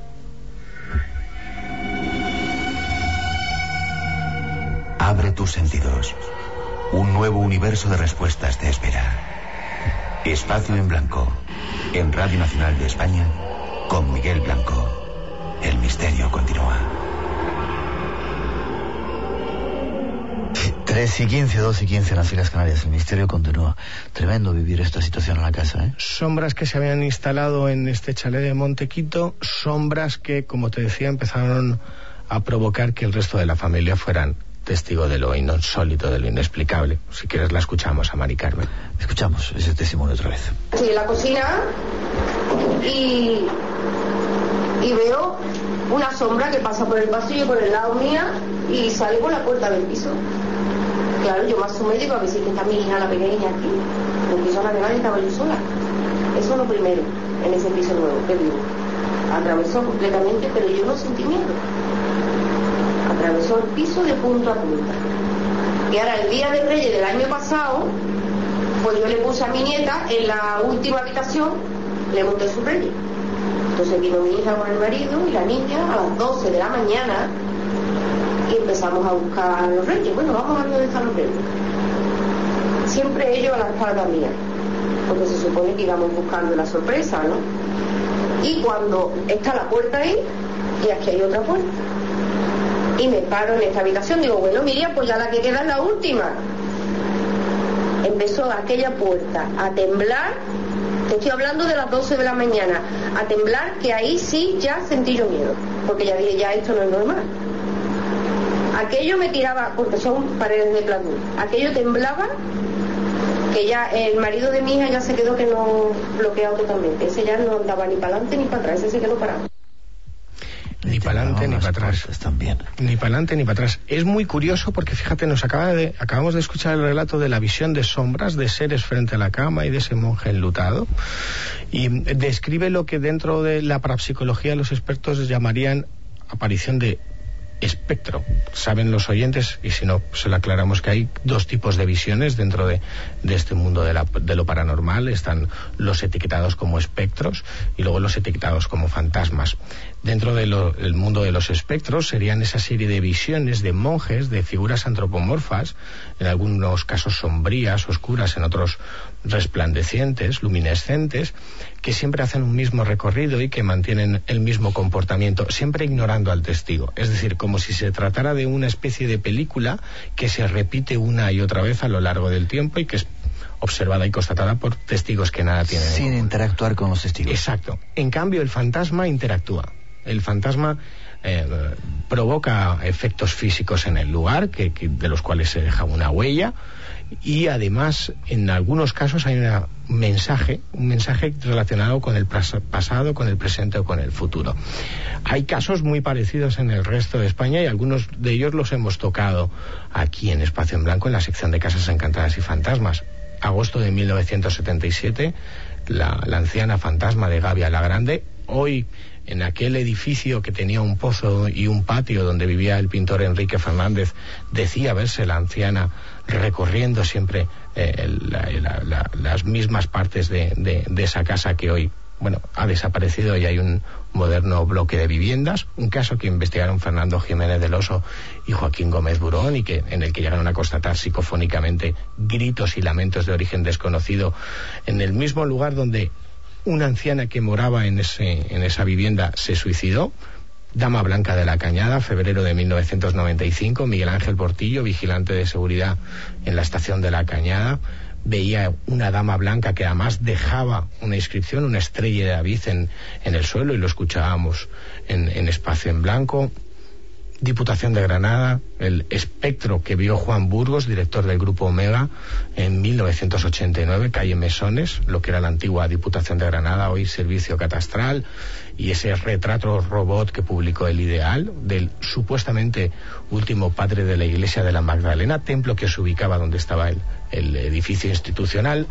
Abre tus sentidos. Un nuevo universo de respuestas te espera. Espacio en Blanco, en Radio Nacional de España, con Miguel Blanco. El misterio continúa. tres y quince, dos y quince en las Islas Canarias. El misterio continúa. Tremendo vivir esta situación en la casa, ¿eh? Sombras que se habían instalado en este chalet de Montequito, sombras que, como te decía, empezaron a provocar que el resto de la familia fueran testigo de lo insólito, de lo inexplicable. Si quieres la escuchamos a Mari Carmen. Escuchamos ese testimonio otra vez. Estoy en la cocina y, y veo una sombra que pasa por el pasillo por el lado mía y sale por la puerta del piso. Claro, yo me asomé y digo, a ver si está mi hija la pequeña aquí. En el piso la grande estaba yo sola. Eso es lo primero, en ese piso nuevo que vivo. Atravesó completamente, pero yo no sentí miedo. Atravesó el piso de punta a punta. Y ahora, el día de Reyes del año pasado, pues yo le puse a mi nieta en la última habitación, le monté su Reyes. Entonces vino mi hija con el marido y la niña a las doce de la mañana y empezamos a buscar los Reyes. Bueno, vamos a ver dónde están los Reyes. Siempre ellos a la espalda mía, porque se supone que íbamos buscando la sorpresa, ¿no? Y cuando está la puerta ahí, y aquí hay otra puerta. Y me paro en esta habitación, digo, bueno, Miriam, pues ya la que queda es la última. Empezó aquella puerta a temblar, te estoy hablando de las doce de la mañana, a temblar, que ahí sí ya sentí yo miedo, porque ya dije, ya esto no es normal. Aquello me tiraba, porque son paredes de pladur, aquello temblaba, que ya el marido de mi hija ya se quedó que no bloqueado totalmente, ese ya no andaba ni para adelante ni para atrás, ese se quedó parado. Ni para adelante ni para atrás. También. Ni para adelante ni para atrás. Es muy curioso porque, fíjate, nos acaba de, acabamos de escuchar el relato de la visión de sombras, de seres frente a la cama y de ese monje enlutado. Y describe lo que dentro de la parapsicología los expertos llamarían aparición de espectro. Saben los oyentes, y si no, se lo aclaramos, que hay dos tipos de visiones dentro de, de este mundo de, la, de lo paranormal. Están los etiquetados como espectros y luego los etiquetados como fantasmas. Dentro del de mundo de los espectros serían esa serie de visiones de monjes, de figuras antropomorfas, en algunos casos sombrías, oscuras, en otros resplandecientes, luminescentes, que siempre hacen un mismo recorrido y que mantienen el mismo comportamiento, siempre ignorando al testigo. Es decir, como si se tratara de una especie de película que se repite una y otra vez a lo largo del tiempo y que es observada y constatada por testigos que nada tienen. Sin interactuar con los testigos. Exacto. En cambio, el fantasma interactúa. El fantasma eh, provoca efectos físicos en el lugar, que, que, de los cuales se deja una huella, y además, en algunos casos hay un mensaje, un mensaje relacionado con el pasado, con el presente o con el futuro. Hay casos muy parecidos en el resto de España y algunos de ellos los hemos tocado aquí en Espacio en Blanco, en la sección de Casas Encantadas y Fantasmas. Agosto de mil novecientos setenta y siete, la, la anciana fantasma de Gavia la Grande. Hoy, en aquel edificio que tenía un pozo y un patio donde vivía el pintor Enrique Fernández, decía verse la anciana recorriendo siempre eh, la, la, la, las mismas partes de, de, de esa casa que hoy, bueno, ha desaparecido y hay un moderno bloque de viviendas. Un caso que investigaron Fernando Jiménez del Oso y Joaquín Gómez Burón, y que en el que llegaron a constatar psicofónicamente gritos y lamentos de origen desconocido en el mismo lugar donde una anciana que moraba en, ese, en esa vivienda se suicidó. Dama Blanca de la Cañada, febrero de mil novecientos noventa y cinco, Miguel Ángel Portillo, vigilante de seguridad en la estación de la Cañada, veía una dama blanca que además dejaba una inscripción, una estrella de David en, en el suelo, y lo escuchábamos en, en Espacio en Blanco. Diputación de Granada, el espectro que vio Juan Burgos, director del Grupo Omega, en mil novecientos ochenta y nueve, calle Mesones, lo que era la antigua Diputación de Granada, hoy Servicio Catastral, y ese retrato robot que publicó El Ideal, del supuestamente último padre de la Iglesia de la Magdalena, templo que se ubicaba donde estaba el, el edificio institucional.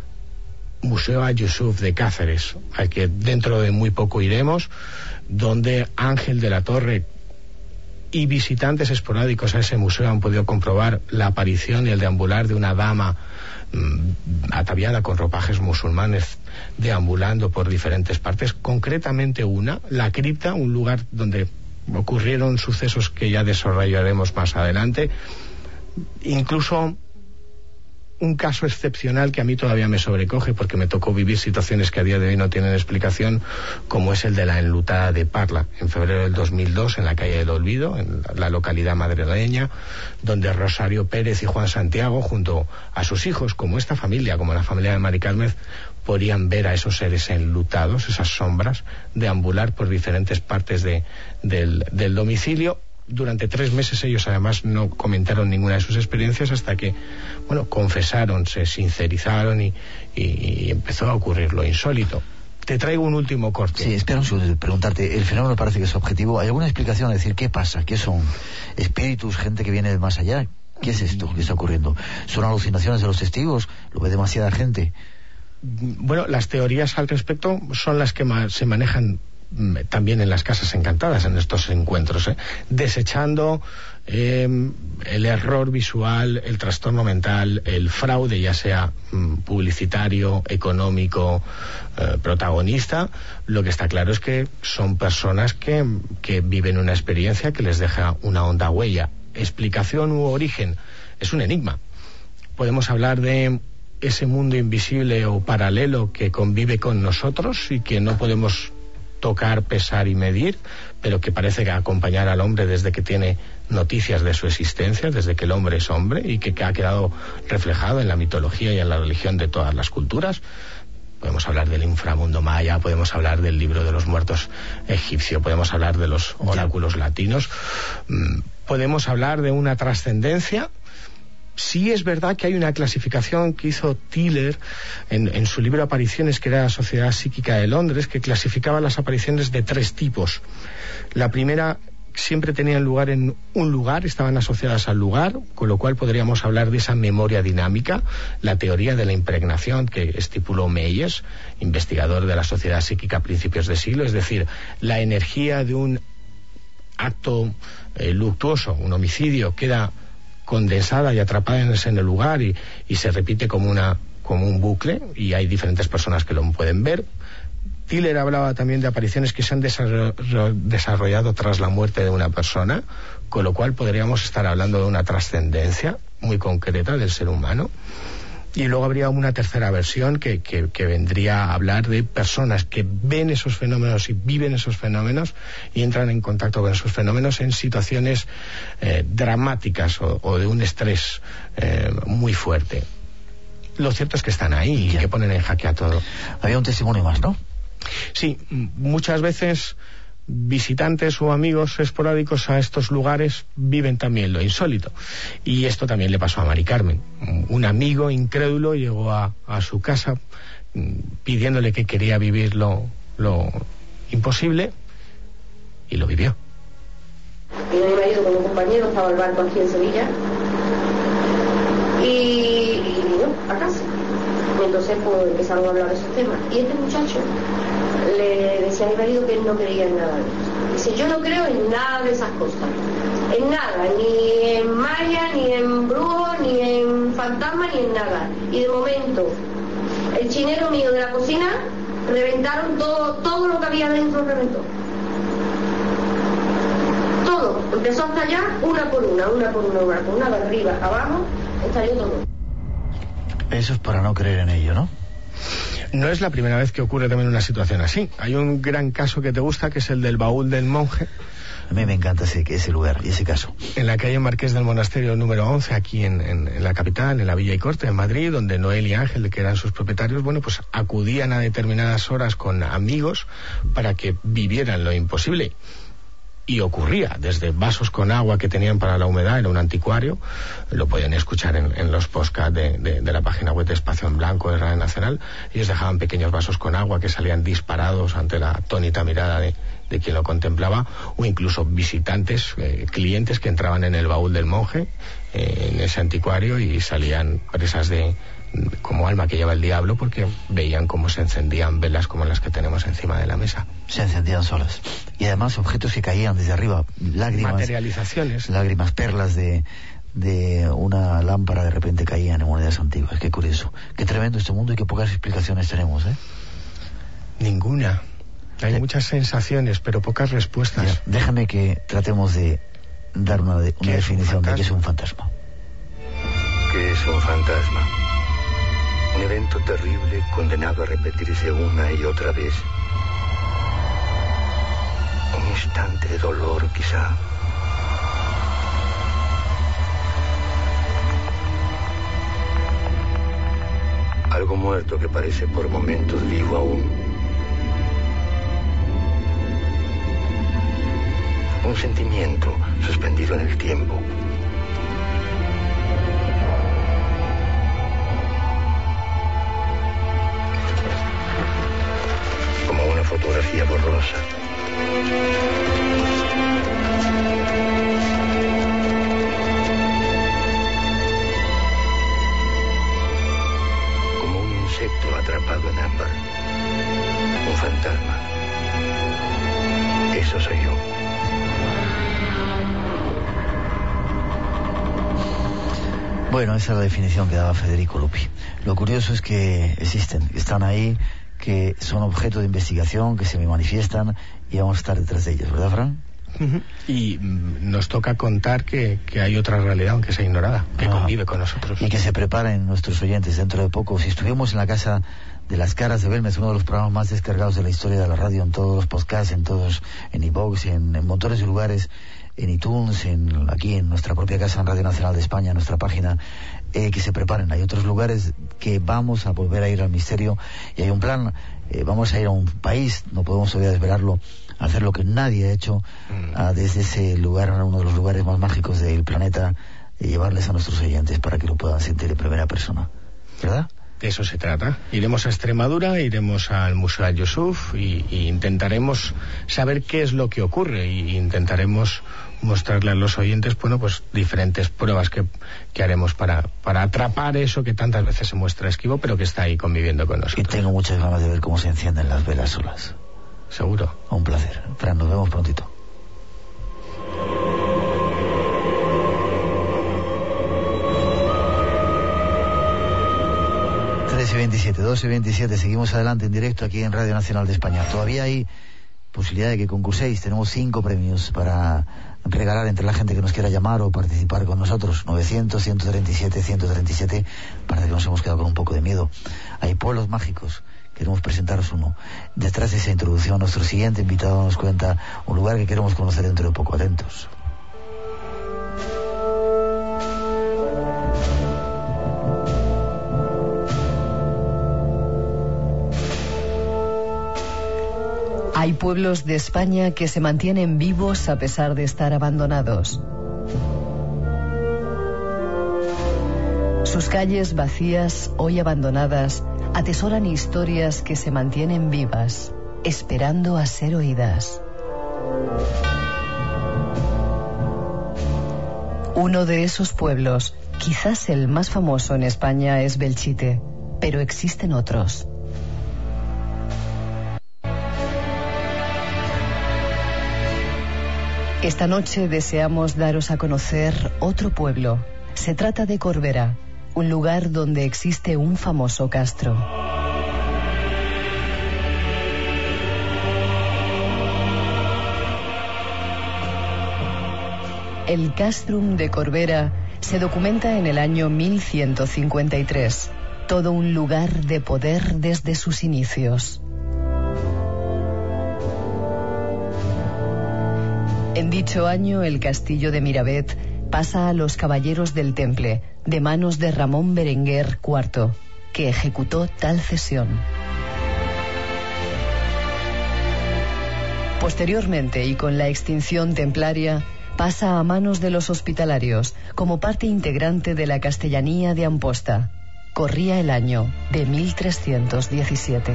Museo Ayusuf de Cáceres, al que dentro de muy poco iremos, donde Ángel de la Torre y visitantes esporádicos a ese museo han podido comprobar la aparición y el deambular de una dama mmm, ataviada con ropajes musulmanes, deambulando por diferentes partes, concretamente una, la cripta, un lugar donde ocurrieron sucesos que ya desarrollaremos más adelante. Incluso un caso excepcional que a mí todavía me sobrecoge, porque me tocó vivir situaciones que a día de hoy no tienen explicación, como es el de la enlutada de Parla, en febrero del dos mil dos, en la calle del Olvido, en la localidad madrileña, donde Rosario Pérez y Juan Santiago, junto a sus hijos, como esta familia, como la familia de Mari Carmen, podían ver a esos seres enlutados, esas sombras, deambular por diferentes partes de, del, del domicilio. Durante tres meses ellos además no comentaron ninguna de sus experiencias, hasta que, bueno, confesaron, se sincerizaron y, y, y empezó a ocurrir lo insólito. Te traigo un último corte. Sí, espera un segundo, preguntarte, el fenómeno parece que es objetivo. ¿Hay alguna explicación a decir qué pasa? ¿Qué son? ¿Espíritus? ¿Gente que viene de más allá? ¿Qué es esto que está ocurriendo? ¿Son alucinaciones de los testigos? ¿Lo ve demasiada gente? Bueno, las teorías al respecto son las que más se manejan también en las Casas Encantadas, en estos encuentros, ¿eh? desechando eh, el error visual, el trastorno mental, el fraude, ya sea mm, publicitario, económico, eh, protagonista. Lo que está claro es que son personas que, que viven una experiencia que les deja una honda huella. Explicación u origen es un enigma. Podemos hablar de ese mundo invisible o paralelo que convive con nosotros y que no podemos tocar, pesar y medir, pero que parece que acompañar al hombre desde que tiene noticias de su existencia, desde que el hombre es hombre, y que, que ha quedado reflejado en la mitología y en la religión de todas las culturas. Podemos hablar del inframundo maya, podemos hablar del libro de los muertos egipcio, podemos hablar de los oráculos latinos, podemos hablar de una trascendencia. Sí es verdad que hay una clasificación que hizo Tiller en, en su libro Apariciones, que era la Sociedad Psíquica de Londres, que clasificaba las apariciones de tres tipos. La primera siempre tenían lugar en un lugar, estaban asociadas al lugar, con lo cual podríamos hablar de esa memoria dinámica, la teoría de la impregnación que estipuló Meyers, investigador de la Sociedad Psíquica a principios de siglo, es decir, la energía de un acto eh, luctuoso, un homicidio, queda condensada y atrapada en ese lugar y, y se repite como una como un bucle, y hay diferentes personas que lo pueden ver. Tiller hablaba también de apariciones que se han desarrollado tras la muerte de una persona, con lo cual podríamos estar hablando de una trascendencia muy concreta del ser humano. Y luego habría una tercera versión que, que, que vendría a hablar de personas que ven esos fenómenos y viven esos fenómenos y entran en contacto con esos fenómenos en situaciones eh, dramáticas o, o de un estrés eh, muy fuerte. Lo cierto es que están ahí y que ponen en jaque a todo. Había un testimonio más, ¿no? Sí, muchas veces visitantes o amigos esporádicos a estos lugares viven también lo insólito. Y esto también le pasó a Mari Carmen. Un amigo incrédulo llegó a, a su casa pidiéndole que quería vivir lo, lo imposible y lo vivió. Vino mi marido con un compañero, estaba al barco aquí en Sevilla y, y vino a casa. Entonces pues empezaron a hablar de esos temas y este muchacho le decía a mi marido que él no creía en nada de eso. Dice, yo no creo en nada de esas cosas, en nada, ni en Maya, ni en brujo, ni en fantasma, ni en nada. Y de momento el chinero mío de la cocina reventaron todo, todo lo que había dentro reventó. Todo, empezó a estallar una por una, una por una, una por una, de arriba abajo, estalló todo. Eso es para no creer en ello, ¿no? No es la primera vez que ocurre también una situación así. Hay un gran caso que te gusta, que es el del baúl del monje. A mí me encanta ese, ese lugar y ese caso. En la calle Marqués del Monasterio número once, aquí en, en, en la capital, en la Villa y Corte, en Madrid, donde Noel y Ángel, que eran sus propietarios, bueno, pues acudían a determinadas horas con amigos para que vivieran lo imposible. Y ocurría, desde vasos con agua que tenían para la humedad, era un anticuario, lo podían escuchar en, en los podcasts de, de, de la página web de Espacio en Blanco de Radio Nacional. Ellos dejaban pequeños vasos con agua que salían disparados ante la atónita mirada de, de quien lo contemplaba, o incluso visitantes, eh, clientes que entraban en el baúl del monje, eh, en ese anticuario, y salían presas de como alma que lleva el diablo, porque veían cómo se encendían velas como las que tenemos encima de la mesa. Se encendían solas. Y además objetos que caían desde arriba, lágrimas. Materializaciones. Lágrimas, perlas de, de una lámpara de repente caían en monedas antiguas. Qué curioso. Qué tremendo este mundo y qué pocas explicaciones tenemos, ¿eh? Ninguna. Hay sí. muchas sensaciones, pero pocas respuestas. Ya, déjame que tratemos de dar una, de, una definición de qué es un fantasma. ¿Qué es un fantasma? Un evento terrible condenado a repetirse una y otra vez. Un instante de dolor, quizá. Algo muerto que parece por momentos vivo aún. Un sentimiento suspendido en el tiempo. Como una fotografía borrosa. Como un insecto atrapado en ámbar. Un fantasma. Eso soy yo. Bueno, esa es la definición que daba Federico Lupi. Lo curioso es que existen, están ahí, que son objeto de investigación, que se me manifiestan y vamos a estar detrás de ellos, ¿verdad, Fran? Uh-huh. Y mm, nos toca contar que, que hay otra realidad, aunque sea ignorada, que ah, convive con nosotros. Y que se preparen nuestros oyentes dentro de poco. Si estuvimos en la Casa de las Caras de Belmez, uno de los programas más descargados de la historia de la radio, en todos los podcasts, en todos, en iVoox, en, en montones de lugares, en iTunes, en, aquí en nuestra propia casa en Radio Nacional de España, en nuestra página, eh, que se preparen. Hay otros lugares que vamos a volver a ir al misterio y hay un plan, eh, vamos a ir a un país, no podemos todavía desvelarlo, a hacer lo que nadie ha hecho, mm. a, desde ese lugar, uno de los lugares más mágicos del planeta, y llevarles a nuestros oyentes para que lo puedan sentir en primera persona, ¿verdad? De eso se trata. Iremos a Extremadura, iremos al Museo Al-Yusuf y, y intentaremos saber qué es lo que ocurre y intentaremos mostrarle a los oyentes, bueno, pues diferentes pruebas que, que haremos para, para atrapar eso que tantas veces se muestra esquivo, pero que está ahí conviviendo con nosotros. Y tengo muchas ganas de ver cómo se encienden las velas solas. Seguro. Un placer. Fran, nos vemos prontito. Tres y veintisiete, doce y veintisiete, seguimos adelante en directo aquí en Radio Nacional de España. Todavía hay posibilidad de que concurséis, tenemos cinco premios para regalar entre la gente que nos quiera llamar o participar con nosotros. Novecientos, ciento treinta y siete, ciento treinta y siete. Parece que nos hemos quedado con un poco de miedo. Hay pueblos mágicos, queremos presentaros uno. Detrás de esa introducción, nuestro siguiente invitado nos cuenta un lugar que queremos conocer dentro de poco. Atentos. Hay pueblos de España que se mantienen vivos a pesar de estar abandonados. Sus calles vacías, hoy abandonadas, atesoran historias que se mantienen vivas, esperando a ser oídas. Uno de esos pueblos, quizás el más famoso en España, es Belchite, pero existen otros. Esta noche deseamos daros a conocer otro pueblo. Se trata de Corbera, un lugar donde existe un famoso castro. El Castrum de Corbera se documenta en el año mil ciento cincuenta y tres, todo un lugar de poder desde sus inicios. En dicho año, el castillo de Miravet pasa a los caballeros del Temple, de manos de Ramón Berenguer cuarto, que ejecutó tal cesión. Posteriormente, y con la extinción templaria, pasa a manos de los hospitalarios, como parte integrante de la castellanía de Amposta. Corría el año de mil trescientos diecisiete.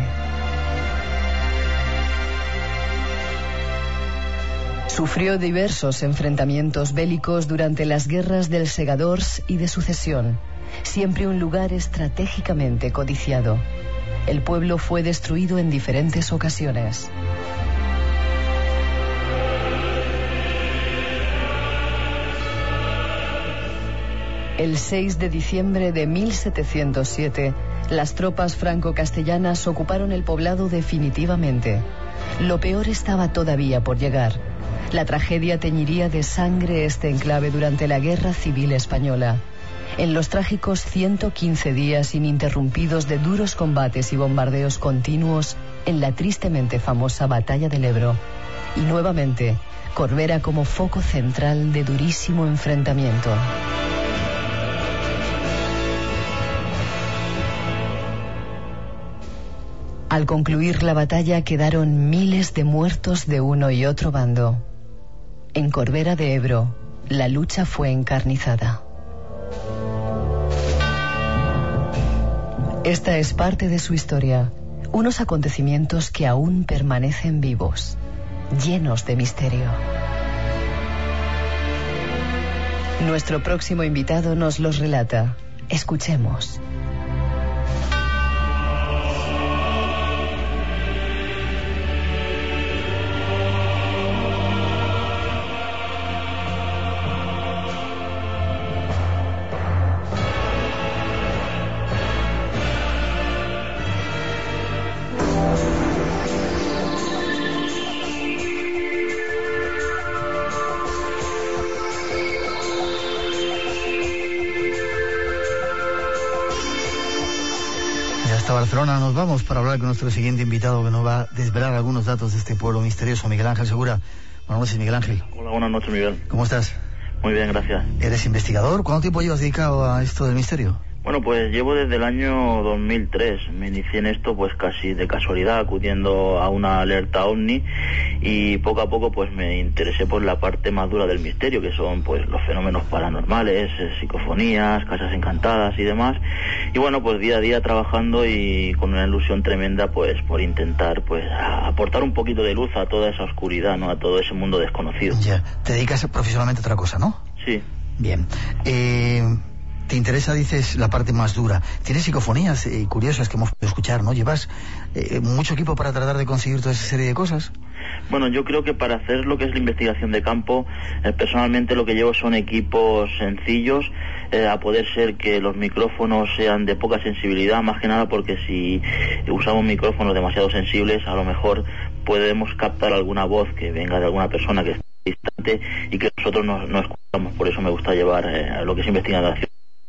Sufrió diversos enfrentamientos bélicos durante las guerras del Segadors y de Sucesión, siempre un lugar estratégicamente codiciado. El pueblo fue destruido en diferentes ocasiones. El seis de diciembre de mil setecientos siete, las tropas franco-castellanas ocuparon el poblado definitivamente. Lo peor estaba todavía por llegar. La tragedia teñiría de sangre este enclave durante la Guerra Civil Española. En los trágicos ciento quince días ininterrumpidos de duros combates y bombardeos continuos en la tristemente famosa Batalla del Ebro. Y nuevamente, Corbera como foco central de durísimo enfrentamiento. Al concluir la batalla quedaron miles de muertos de uno y otro bando. En Corbera de Ebro, la lucha fue encarnizada. Esta es parte de su historia, unos acontecimientos que aún permanecen vivos, llenos de misterio. Nuestro próximo invitado nos los relata. Escuchemos. Barcelona nos vamos para hablar con nuestro siguiente invitado que nos va a desvelar algunos datos de este pueblo misterioso, Miguel Ángel Segura. Buenas noches, Miguel Ángel. Hola, buenas noches, Miguel. ¿Cómo estás? Muy bien, gracias. ¿Eres investigador? ¿Cuánto tiempo llevas dedicado a esto del misterio? Bueno, pues llevo desde el año dos mil tres. Me inicié en esto pues casi de casualidad, acudiendo a una alerta ovni, y poco a poco pues me interesé por la parte más dura del misterio, que son pues los fenómenos paranormales, eh, psicofonías, casas encantadas y demás. Y bueno, pues día a día trabajando y con una ilusión tremenda pues por intentar pues aportar un poquito de luz a toda esa oscuridad, ¿no? A todo ese mundo desconocido. Ya, te dedicas profesionalmente a otra cosa, ¿no? Sí. Bien. Eh... te interesa, dices, la parte más dura. Tienes psicofonías eh, curiosas que hemos podido escuchar, ¿no? ¿Llevas eh, mucho equipo para tratar de conseguir toda esa serie de cosas? Bueno, yo creo que para hacer lo que es la investigación de campo, eh, personalmente lo que llevo son equipos sencillos, eh, a poder ser que los micrófonos sean de poca sensibilidad, más que nada porque si usamos micrófonos demasiado sensibles, a lo mejor podemos captar alguna voz que venga de alguna persona que esté distante y que nosotros no, no escuchamos. Por eso me gusta llevar eh, lo que es investigación,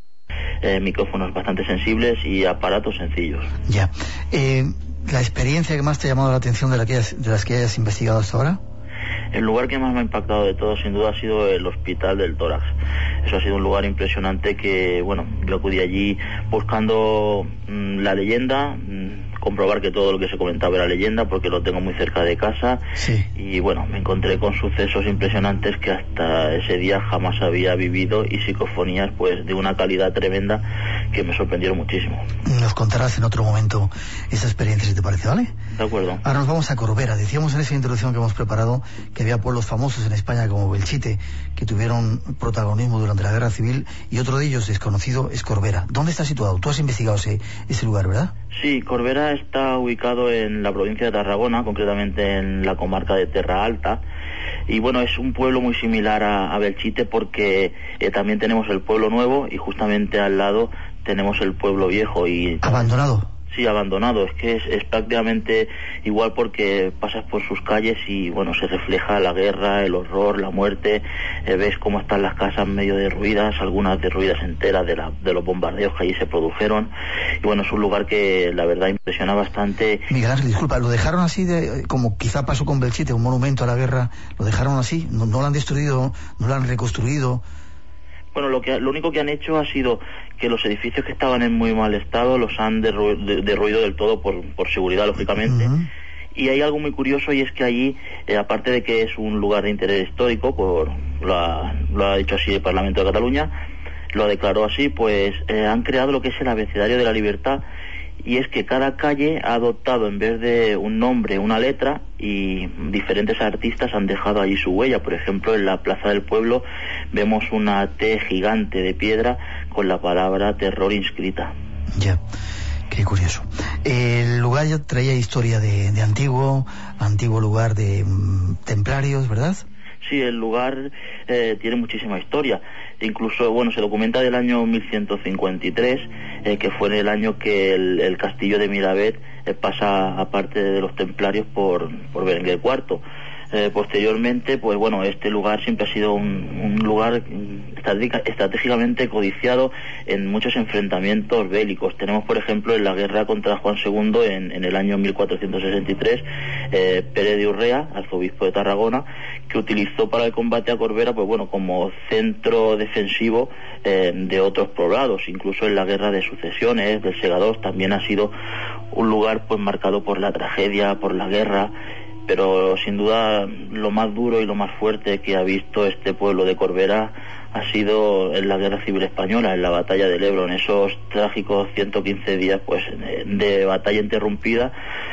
eh, micrófonos bastante sensibles y aparatos sencillos. Ya. Eh... ¿La experiencia que más te ha llamado la atención de, la que hayas, de las que hayas investigado hasta ahora? El lugar que más me ha impactado de todo, sin duda, ha sido el Hospital del Tórax. Eso ha sido un lugar impresionante que, bueno, yo acudí allí buscando mmm, la leyenda, mmm, comprobar que todo lo que se comentaba era leyenda, porque lo tengo muy cerca de casa. Sí. Y, bueno, me encontré con sucesos impresionantes que hasta ese día jamás había vivido y psicofonías, pues, de una calidad tremenda que me sorprendieron muchísimo. Nos contarás en otro momento esa experiencia, si te parece, ¿vale? De acuerdo. Ahora nos vamos a Corbera. Decíamos en esa introducción que hemos preparado que había pueblos famosos en España como Belchite, que tuvieron protagonismo durante la Guerra Civil, y otro de ellos, desconocido, es Corbera. ¿Dónde está situado? Tú has investigado ese, ese lugar, ¿verdad? Sí, Corbera está ubicado en la provincia de Tarragona, concretamente en la comarca de Terra Alta. Y bueno, es un pueblo muy similar a, a Belchite porque eh, también tenemos el pueblo nuevo y justamente al lado tenemos el pueblo viejo. Y ¿abandonado? Sí, abandonado. Es que es, es prácticamente igual porque pasas por sus calles y bueno, se refleja la guerra, el horror, la muerte. Eh, ves cómo están las casas medio derruidas, algunas derruidas enteras de, la, de los bombardeos que allí se produjeron. Y bueno, es un lugar que la verdad impresiona bastante. Miguel Ángel, disculpa, ¿lo dejaron así, de, como quizá pasó con Belchite, un monumento a la guerra? ¿Lo dejaron así? ¿No, no lo han destruido? ¿No lo han reconstruido? Bueno, lo que lo único que han hecho ha sido que los edificios que estaban en muy mal estado los han derru de, derruido del todo por, por seguridad, lógicamente. Uh-huh. Y hay algo muy curioso, y es que allí, eh, aparte de que es un lugar de interés histórico, por lo ha, lo ha dicho así el Parlamento de Cataluña, lo declaró así, pues eh, han creado lo que es el abecedario de la libertad, y es que cada calle ha adoptado, en vez de un nombre, una letra, y diferentes artistas han dejado allí su huella. Por ejemplo, en la Plaza del Pueblo vemos una T gigante de piedra con la palabra terror inscrita. Ya, qué curioso. El lugar ya traía historia de, de antiguo, antiguo lugar de um, templarios, ¿verdad? Sí, el lugar eh, tiene muchísima historia. Incluso, bueno, se documenta del año mil ciento cincuenta y tres, eh, que fue en el año que el, el castillo de Miravet eh, pasa a parte de los templarios por, por Berenguer cuarto. Eh, posteriormente, pues bueno, este lugar siempre ha sido un, un lugar estratégicamente codiciado en muchos enfrentamientos bélicos. Tenemos, por ejemplo, en la guerra contra Juan segundo en, en el año mil cuatrocientos sesenta y tres, eh, Pérez de Urrea, arzobispo de Tarragona, que utilizó para el combate a Corbera, pues bueno, como centro defensivo eh, de otros poblados. Incluso en la guerra de sucesiones del Segadors también ha sido un lugar pues marcado por la tragedia, por la guerra. Pero sin duda lo más duro y lo más fuerte que ha visto este pueblo de Corbera ha sido en la Guerra Civil Española, en la batalla del Ebro, en esos trágicos ciento quince días pues de, de batalla interrumpida,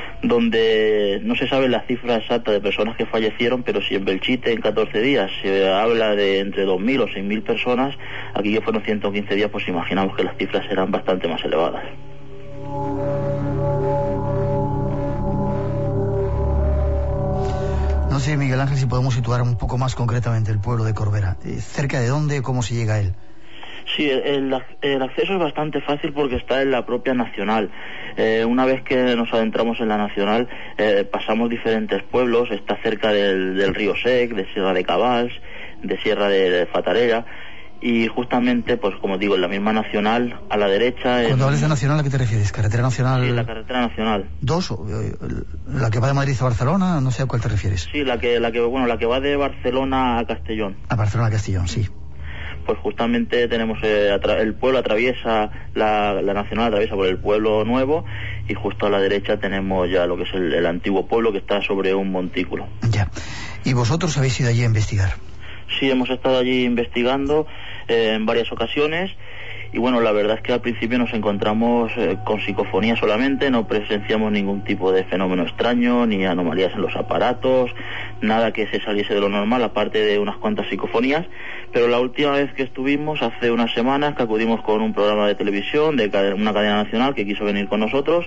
donde no se sabe la cifra exacta de personas que fallecieron, pero si en Belchite en catorce días se habla de entre dos mil o seis mil personas, aquí que fueron ciento quince días, pues imaginamos que las cifras serán bastante más elevadas. No sé, Miguel Ángel, si podemos situar un poco más concretamente el pueblo de Corbera. ¿Cerca de dónde? ¿Cómo se llega a él? Sí, el, el acceso es bastante fácil porque está en la propia Nacional. Eh, una vez que nos adentramos en la Nacional, eh, pasamos diferentes pueblos. Está cerca del, del río Sec, de Sierra de Cabals, de Sierra de, de Fatarella. Y justamente, pues como digo, en la misma Nacional, a la derecha... Cuando en... hables de Nacional, ¿a qué te refieres? ¿Carretera Nacional...? Sí, la Carretera Nacional. ¿Dos? ¿La que va de Madrid a Barcelona? No sé a cuál te refieres. Sí, la que, la que, bueno, la que va de Barcelona a Castellón. A Barcelona a Castellón, sí. Pues justamente tenemos... Eh, el pueblo atraviesa... La, la Nacional atraviesa por el pueblo nuevo, y justo a la derecha tenemos ya lo que es el, el antiguo pueblo, que está sobre un montículo. Ya. ¿Y vosotros habéis ido allí a investigar? Sí, hemos estado allí investigando. eh, en varias ocasiones. Y bueno, la verdad es que al principio nos encontramos eh, con psicofonía solamente, no presenciamos ningún tipo de fenómeno extraño, ni anomalías en los aparatos, nada que se saliese de lo normal, aparte de unas cuantas psicofonías. Pero la última vez que estuvimos, hace unas semanas, que acudimos con un programa de televisión de una cadena nacional que quiso venir con nosotros,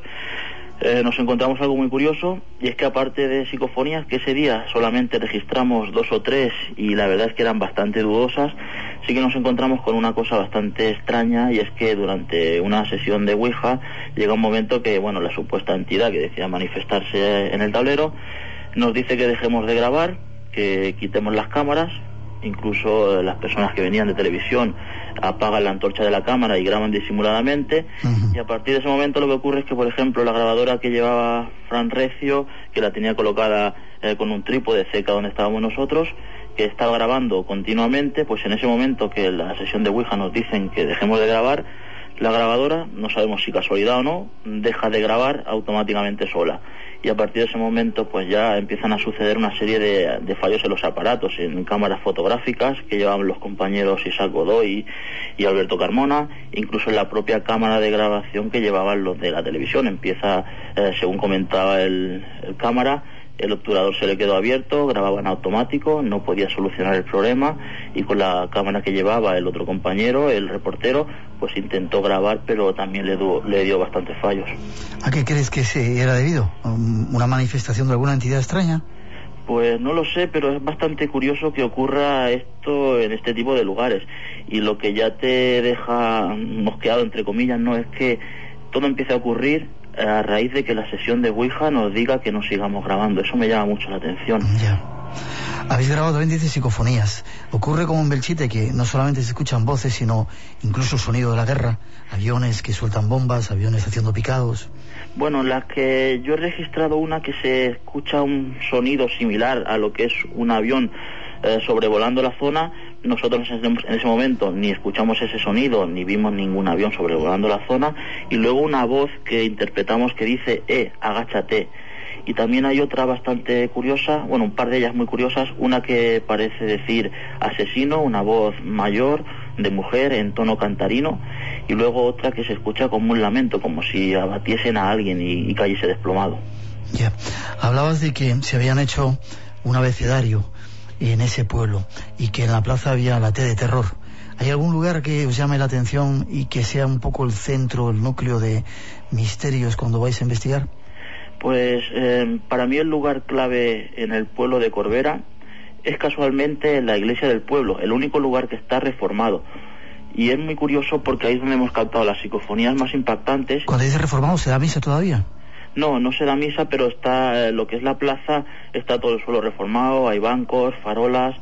Eh, nos encontramos algo muy curioso, y es que aparte de psicofonías, que ese día solamente registramos dos o tres y la verdad es que eran bastante dudosas, sí que nos encontramos con una cosa bastante extraña, y es que durante una sesión de Ouija llega un momento que, bueno, la supuesta entidad que decía manifestarse en el tablero nos dice que dejemos de grabar, que quitemos las cámaras. Incluso las personas que venían de televisión apagan la antorcha de la cámara y graban disimuladamente. Uh-huh. Y a partir de ese momento lo que ocurre es que, por ejemplo, la grabadora que llevaba Fran Recio, que la tenía colocada eh, con un trípode cerca donde estábamos nosotros, que estaba grabando continuamente, pues en ese momento que la sesión de Ouija nos dicen que dejemos de grabar, la grabadora, no sabemos si casualidad o no, deja de grabar automáticamente sola. Y a partir de ese momento pues ya empiezan a suceder una serie de, de fallos en los aparatos, en cámaras fotográficas que llevaban los compañeros Isaac Godoy y, y Alberto Carmona, incluso en la propia cámara de grabación que llevaban los de la televisión. Empieza, eh, según comentaba el, el cámara, el obturador se le quedó abierto, grababa en automático, no podía solucionar el problema, y con la cámara que llevaba el otro compañero, el reportero, pues intentó grabar, pero también le, du- le dio bastantes fallos. ¿A qué crees que se era debido? ¿Una manifestación de alguna entidad extraña? Pues no lo sé, pero es bastante curioso que ocurra esto en este tipo de lugares, y lo que ya te deja mosqueado, entre comillas, no es que todo empiece a ocurrir a raíz de que la sesión de Ouija nos diga que no sigamos grabando. Eso me llama mucho la atención. Ya. Habéis grabado también, dice, psicofonías. Ocurre como en Belchite, que no solamente se escuchan voces, sino incluso el sonido de la guerra, aviones que sueltan bombas, aviones haciendo picados. Bueno, las que yo he registrado, una que se escucha un sonido similar a lo que es un avión eh, sobrevolando la zona. Nosotros en ese momento ni escuchamos ese sonido, ni vimos ningún avión sobrevolando la zona. Y luego una voz que interpretamos que dice, eh, agáchate. Y también hay otra bastante curiosa, bueno, un par de ellas muy curiosas. Una que parece decir asesino, una voz mayor, de mujer, en tono cantarino. Y luego otra que se escucha como un lamento, como si abatiesen a alguien y, y cayese desplomado. Ya. Hablabas de que se habían hecho un abecedario en ese pueblo y que en la plaza había la T de terror. ¿Hay algún lugar que os llame la atención y que sea un poco el centro, el núcleo de misterios cuando vais a investigar? Pues eh, para mí el lugar clave en el pueblo de Corbera es casualmente la iglesia del pueblo, el único lugar que está reformado. Y es muy curioso porque ahí es donde hemos captado las psicofonías más impactantes. Cuando dice reformado, ¿se da misa todavía? No, no se da misa, pero está eh, lo que es la plaza, está todo el suelo reformado, hay bancos, farolas,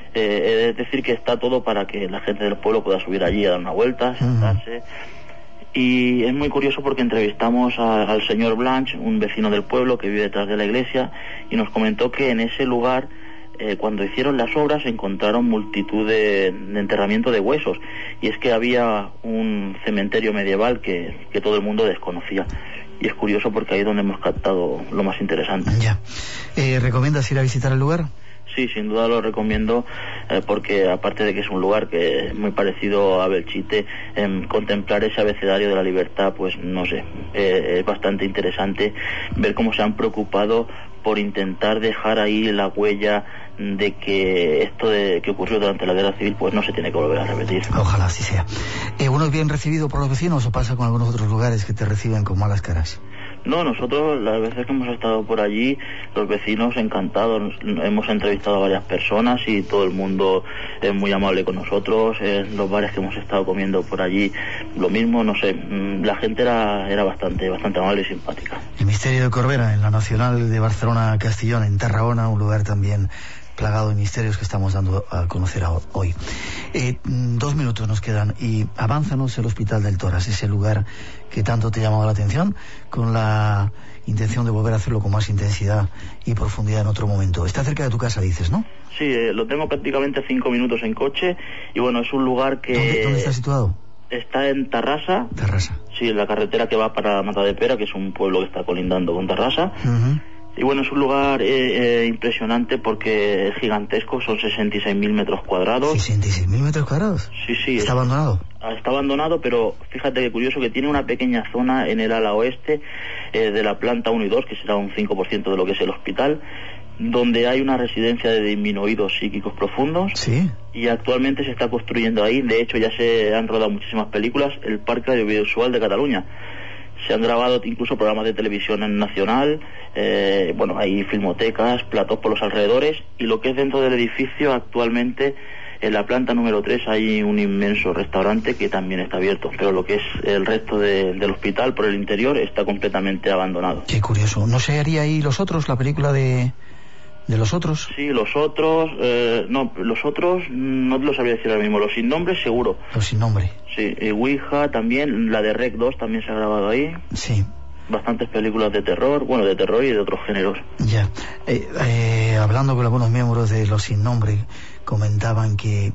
eh, es decir que está todo para que la gente del pueblo pueda subir allí a dar una vuelta, sentarse. Uh-huh. Y es muy curioso porque entrevistamos a, al señor Blanche, un vecino del pueblo que vive detrás de la iglesia, y nos comentó que en ese lugar, eh, cuando hicieron las obras, encontraron multitud de, de enterramiento de huesos, y es que había un cementerio medieval que, que todo el mundo desconocía. Y es curioso porque ahí es donde hemos captado lo más interesante. Ya. Eh, ¿Recomiendas ir a visitar el lugar? Sí, sin duda lo recomiendo, eh, porque aparte de que es un lugar que es muy parecido a Belchite, eh, contemplar ese abecedario de la libertad, pues no sé, eh, es bastante interesante ver cómo se han preocupado por intentar dejar ahí la huella de que esto de que ocurrió durante la guerra civil pues no se tiene que volver a repetir. Ojalá así sea. Eh, ¿Uno es bien recibido por los vecinos o pasa con algunos otros lugares que te reciben con malas caras? No, nosotros las veces que hemos estado por allí, los vecinos encantados, hemos entrevistado a varias personas y todo el mundo es muy amable con nosotros. En los bares que hemos estado comiendo por allí, lo mismo, no sé, la gente era, era bastante, bastante amable y simpática. El misterio de Corbera, en la Nacional de Barcelona Castellón, en Tarragona, un lugar también plagado de misterios que estamos dando a conocer hoy. Eh, dos minutos nos quedan y avánzanos el Hospital del Tórax, ese lugar que tanto te ha llamado la atención, con la intención de volver a hacerlo con más intensidad y profundidad en otro momento. Está cerca de tu casa, dices, ¿no? Sí, eh, lo tengo prácticamente cinco minutos en coche y bueno, es un lugar que... ¿Dónde, dónde está situado? Está en Tarrasa. Tarrasa. Sí, en la carretera que va para Matadepera, que es un pueblo que está colindando con Tarrasa. Uh-huh. Y bueno, es un lugar eh, eh, impresionante porque es gigantesco, son sesenta y seis mil metros cuadrados. ¿sesenta y seis mil metros cuadrados? Sí, sí. ¿Está es, abandonado? Está abandonado, pero fíjate que curioso que tiene una pequeña zona en el ala oeste eh, de la planta uno y dos, que será un cinco por ciento de lo que es el hospital, donde hay una residencia de disminuidos psíquicos profundos. Sí. Y actualmente se está construyendo ahí, de hecho ya se han rodado muchísimas películas, el Parque Audiovisual de Cataluña. Se han grabado incluso programas de televisión en nacional, eh, bueno, hay filmotecas, platós por los alrededores, y lo que es dentro del edificio actualmente, en la planta número tres hay un inmenso restaurante que también está abierto, pero lo que es el resto de, del hospital por el interior está completamente abandonado. Qué curioso. ¿No se haría ahí Los Otros, la película de... ¿De Los Otros? Sí, Los Otros, eh, no, Los Otros no te lo sabría decir ahora mismo, Los Sin Nombre seguro. Los Sin Nombre. Sí, y Ouija también, la de Rec dos también se ha grabado ahí. Sí. Bastantes películas de terror, bueno, de terror y de otros géneros. Ya, eh, eh, hablando con algunos miembros de Los Sin Nombre, comentaban que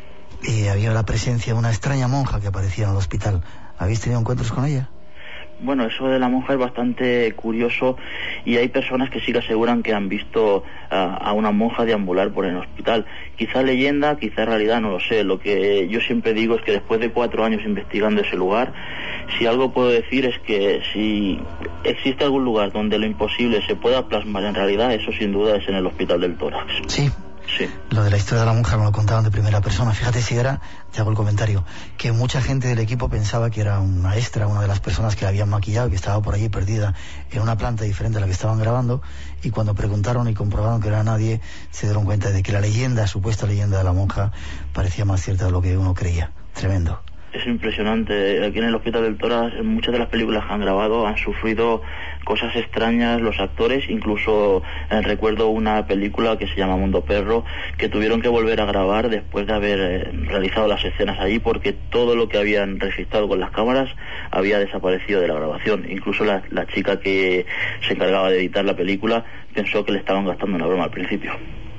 eh, había la presencia de una extraña monja que aparecía en el hospital. ¿Habéis tenido encuentros con ella? Bueno, eso de la monja es bastante curioso y hay personas que sí que aseguran que han visto uh, a una monja deambular por el hospital. Quizá leyenda, quizá realidad, no lo sé. Lo que yo siempre digo es que después de cuatro años investigando ese lugar, si algo puedo decir es que si existe algún lugar donde lo imposible se pueda plasmar en realidad, eso sin duda es en el Hospital del Tórax. Sí. Sí. Lo de la historia de la monja me lo contaban de primera persona. Fíjate si era, te hago el comentario, que mucha gente del equipo pensaba que era una extra, una de las personas que la habían maquillado, que estaba por allí perdida en una planta diferente a la que estaban grabando, y cuando preguntaron y comprobaron que era nadie, se dieron cuenta de que la leyenda, supuesta leyenda de la monja, parecía más cierta de lo que uno creía. Tremendo. Es impresionante. Aquí en el Hospital del Tórax, en muchas de las películas que han grabado han sufrido cosas extrañas los actores. Incluso eh, recuerdo una película que se llama Mundo Perro, que tuvieron que volver a grabar después de haber eh, realizado las escenas allí, porque todo lo que habían registrado con las cámaras había desaparecido de la grabación. Incluso la, la chica que se encargaba de editar la película pensó que le estaban gastando una broma al principio.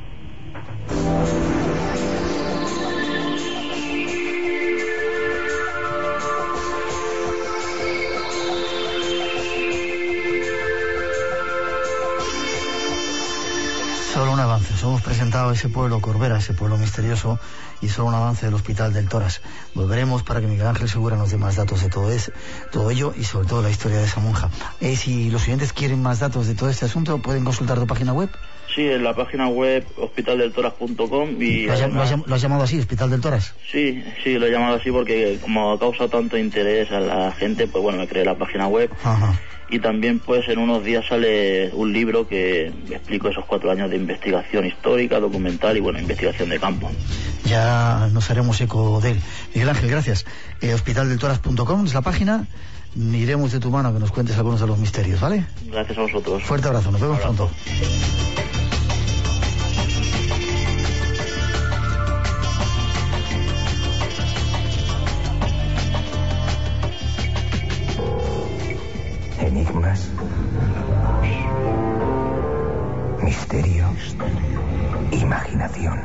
Solo un avance, os hemos presentado ese pueblo Corbera, ese pueblo misterioso, y solo un avance del Hospital del Tórax. Volveremos para que Miguel Ángel Segura nos dé más datos de todo, es, todo ello y sobre todo la historia de esa monja. Eh, si los oyentes quieren más datos de todo este asunto, ¿pueden consultar tu página web? Sí, en la página web hospital del tórax punto com. Y ¿Lo has, además, lo has llamado así, Hospital del Tórax? Sí, sí, lo he llamado así porque como ha causado tanto interés a la gente, pues bueno, me creé la página web. Ajá. Y también pues en unos días sale un libro que explico esos cuatro años de investigación histórica, documental y bueno, investigación de campo. Ya nos haremos eco de él. Miguel Ángel, gracias. Eh, hospital del tórax punto com es la página. Iremos de tu mano a que nos cuentes algunos de los misterios, ¿vale? Gracias a vosotros. Fuerte abrazo, nos vemos pronto. Enigmas, misterio, imaginación,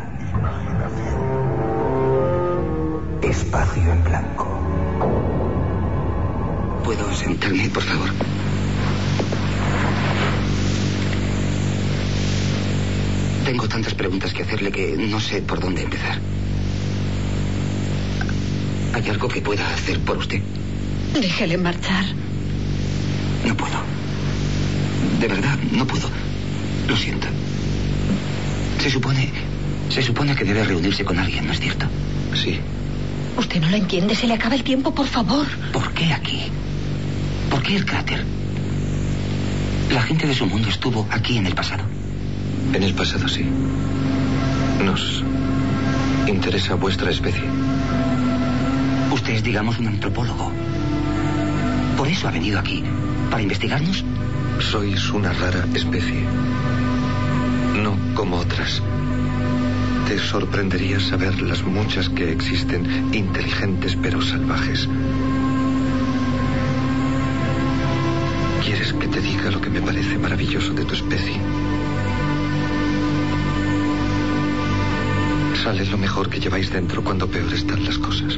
espacio en blanco. ¿Puedo sentarme, por favor? Tengo tantas preguntas que hacerle que no sé por dónde empezar. ¿Hay algo que pueda hacer por usted? Déjele marchar. No puedo. De verdad, no puedo. Lo siento. Se supone... Se supone que debe reunirse con alguien, ¿no es cierto? Sí. Usted no lo entiende, se le acaba el tiempo, por favor. ¿Por qué aquí? ¿Por qué el cráter? La gente de su mundo estuvo aquí en el pasado. En el pasado, sí. Nos interesa vuestra especie. Usted es, digamos, un antropólogo. Por eso ha venido aquí. ¿Para investigarnos? Sois una rara especie. No como otras. Te sorprendería saber las muchas que existen, inteligentes pero salvajes. ¿Quieres que te diga lo que me parece maravilloso de tu especie? Sale lo mejor que lleváis dentro cuando peor están las cosas.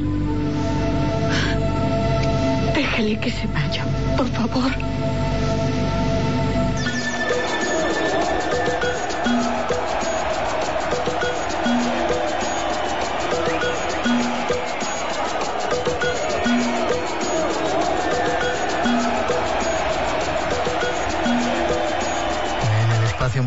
Déjele que se vaya, por favor.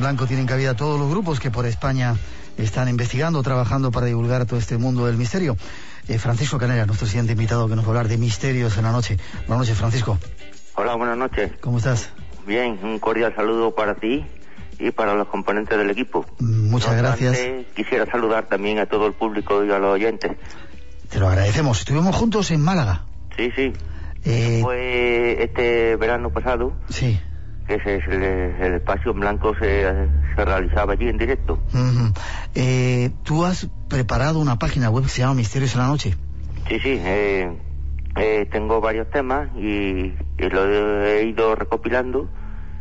Blanco tienen cabida todos los grupos que por España están investigando, trabajando para divulgar todo este mundo del misterio. Eh, Francisco Canella, nuestro siguiente invitado, que nos va a hablar de misterios en la noche. Buenas noches, Francisco. Hola, buenas noches. ¿Cómo estás? Bien, un cordial saludo para ti y para los componentes del equipo. Muchas no gracias. obstante, quisiera saludar también a todo el público y a los oyentes. Te lo agradecemos. Estuvimos juntos en Málaga. Sí, sí. Eh... Fue este verano pasado. Sí. Que es el, el espacio en blanco se, se realizaba allí en directo. Uh-huh. eh, ¿Tú has preparado una página web que se llama Misterios en la Noche? Sí, sí. Eh, eh, tengo varios temas y, y lo he ido recopilando.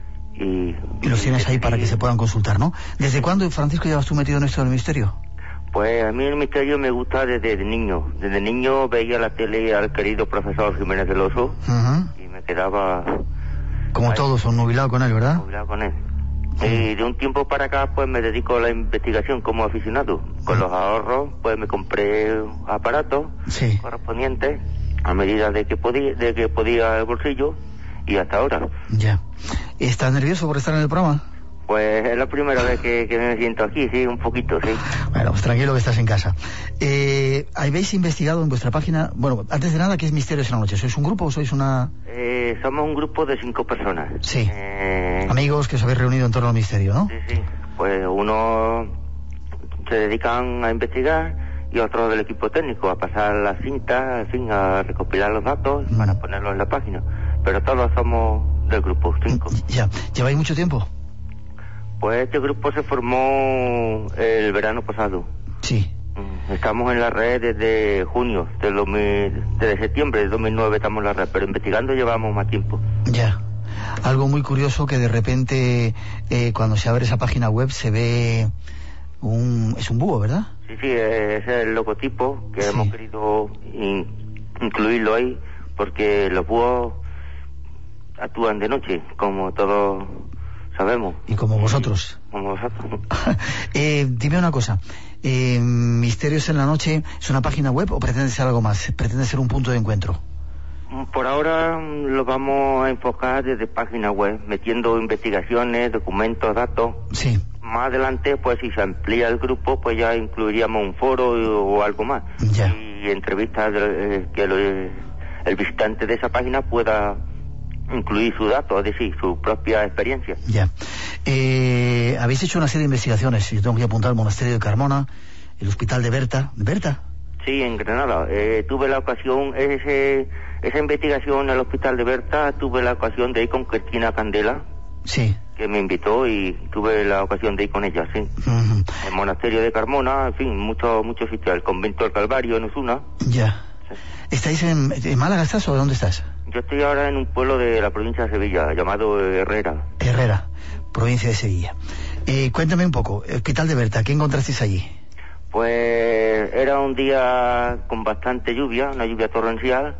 Y, y los tienes ahí para que se puedan consultar, ¿no? ¿Desde cuándo, Francisco, llevas tú metido en esto del misterio? Pues a mí el misterio me gusta desde niño. Desde niño veía la tele al querido profesor Jiménez del Oso uh-huh. y me quedaba... Como ahí, todos, son nubilado con él, ¿verdad? Nubilado con él. Uh-huh. Y de un tiempo para acá pues me dedico a la investigación como aficionado. Con uh-huh. los ahorros pues me compré aparatos sí. correspondientes a medida de que podía, de que podía el bolsillo. Y hasta ahora. Ya. ¿Estás nervioso por estar en el programa? Pues es la primera vez que, que me siento aquí, sí, un poquito, sí. Bueno, pues tranquilo que estás en casa. Eh, ¿Habéis investigado en vuestra página? Bueno, antes de nada, ¿qué es Misterios en la Noche? ¿Sois un grupo o sois una...? Eh, somos un grupo de cinco personas. Sí. Eh... Amigos que os habéis reunido en torno al misterio, ¿no? Sí, sí. Pues unos se dedican a investigar y otros del equipo técnico a pasar las cintas, en fin, a recopilar los datos y bueno. a ponerlos en la página. Pero todos somos del grupo, cinco. Ya. ¿Lleváis mucho tiempo? Pues este grupo se formó el verano pasado. Sí. Estamos en la red desde junio, del dos mil, desde septiembre de dos mil nueve estamos en la red, pero investigando llevamos más tiempo. Ya. Algo muy curioso que de repente eh, cuando se abre esa página web se ve un... es un búho, ¿verdad? Sí, sí, ese es el logotipo que sí. hemos querido in, incluirlo ahí porque los búhos actúan de noche, como todos sabemos. Y como vosotros. Como vosotros. eh, dime una cosa. Eh, Misterios en la Noche, ¿es una página web o pretende ser algo más? ¿Pretende ser un punto de encuentro? Por ahora lo vamos a enfocar desde página web, metiendo investigaciones, documentos, datos. Sí. Más adelante, pues si se amplía el grupo, pues ya incluiríamos un foro o algo más. Ya. Y entrevistas eh, que lo, el visitante de esa página pueda incluir su dato, es decir, su propia experiencia. Ya. Eh, habéis hecho una serie de investigaciones. Yo tengo que apuntar el monasterio de Carmona, el hospital de Berta. ¿De Berta? Sí, en Granada. Eh, tuve la ocasión, ese, esa investigación en el hospital de Berta, tuve la ocasión de ir con Cristina Candela. Sí. Que me invitó y tuve la ocasión de ir con ella, sí. Uh-huh. El monasterio de Carmona, en fin, muchos muchos sitios. El convento del Calvario en Osuna. Ya. Sí. ¿Estáis en, en Málaga estás o dónde estás? Yo estoy ahora en un pueblo de la provincia de Sevilla, llamado Herrera. Herrera, provincia de Sevilla. Eh, cuéntame un poco, el hospital de Berta, ¿qué encontrasteis allí? Pues era un día con bastante lluvia, una lluvia torrencial,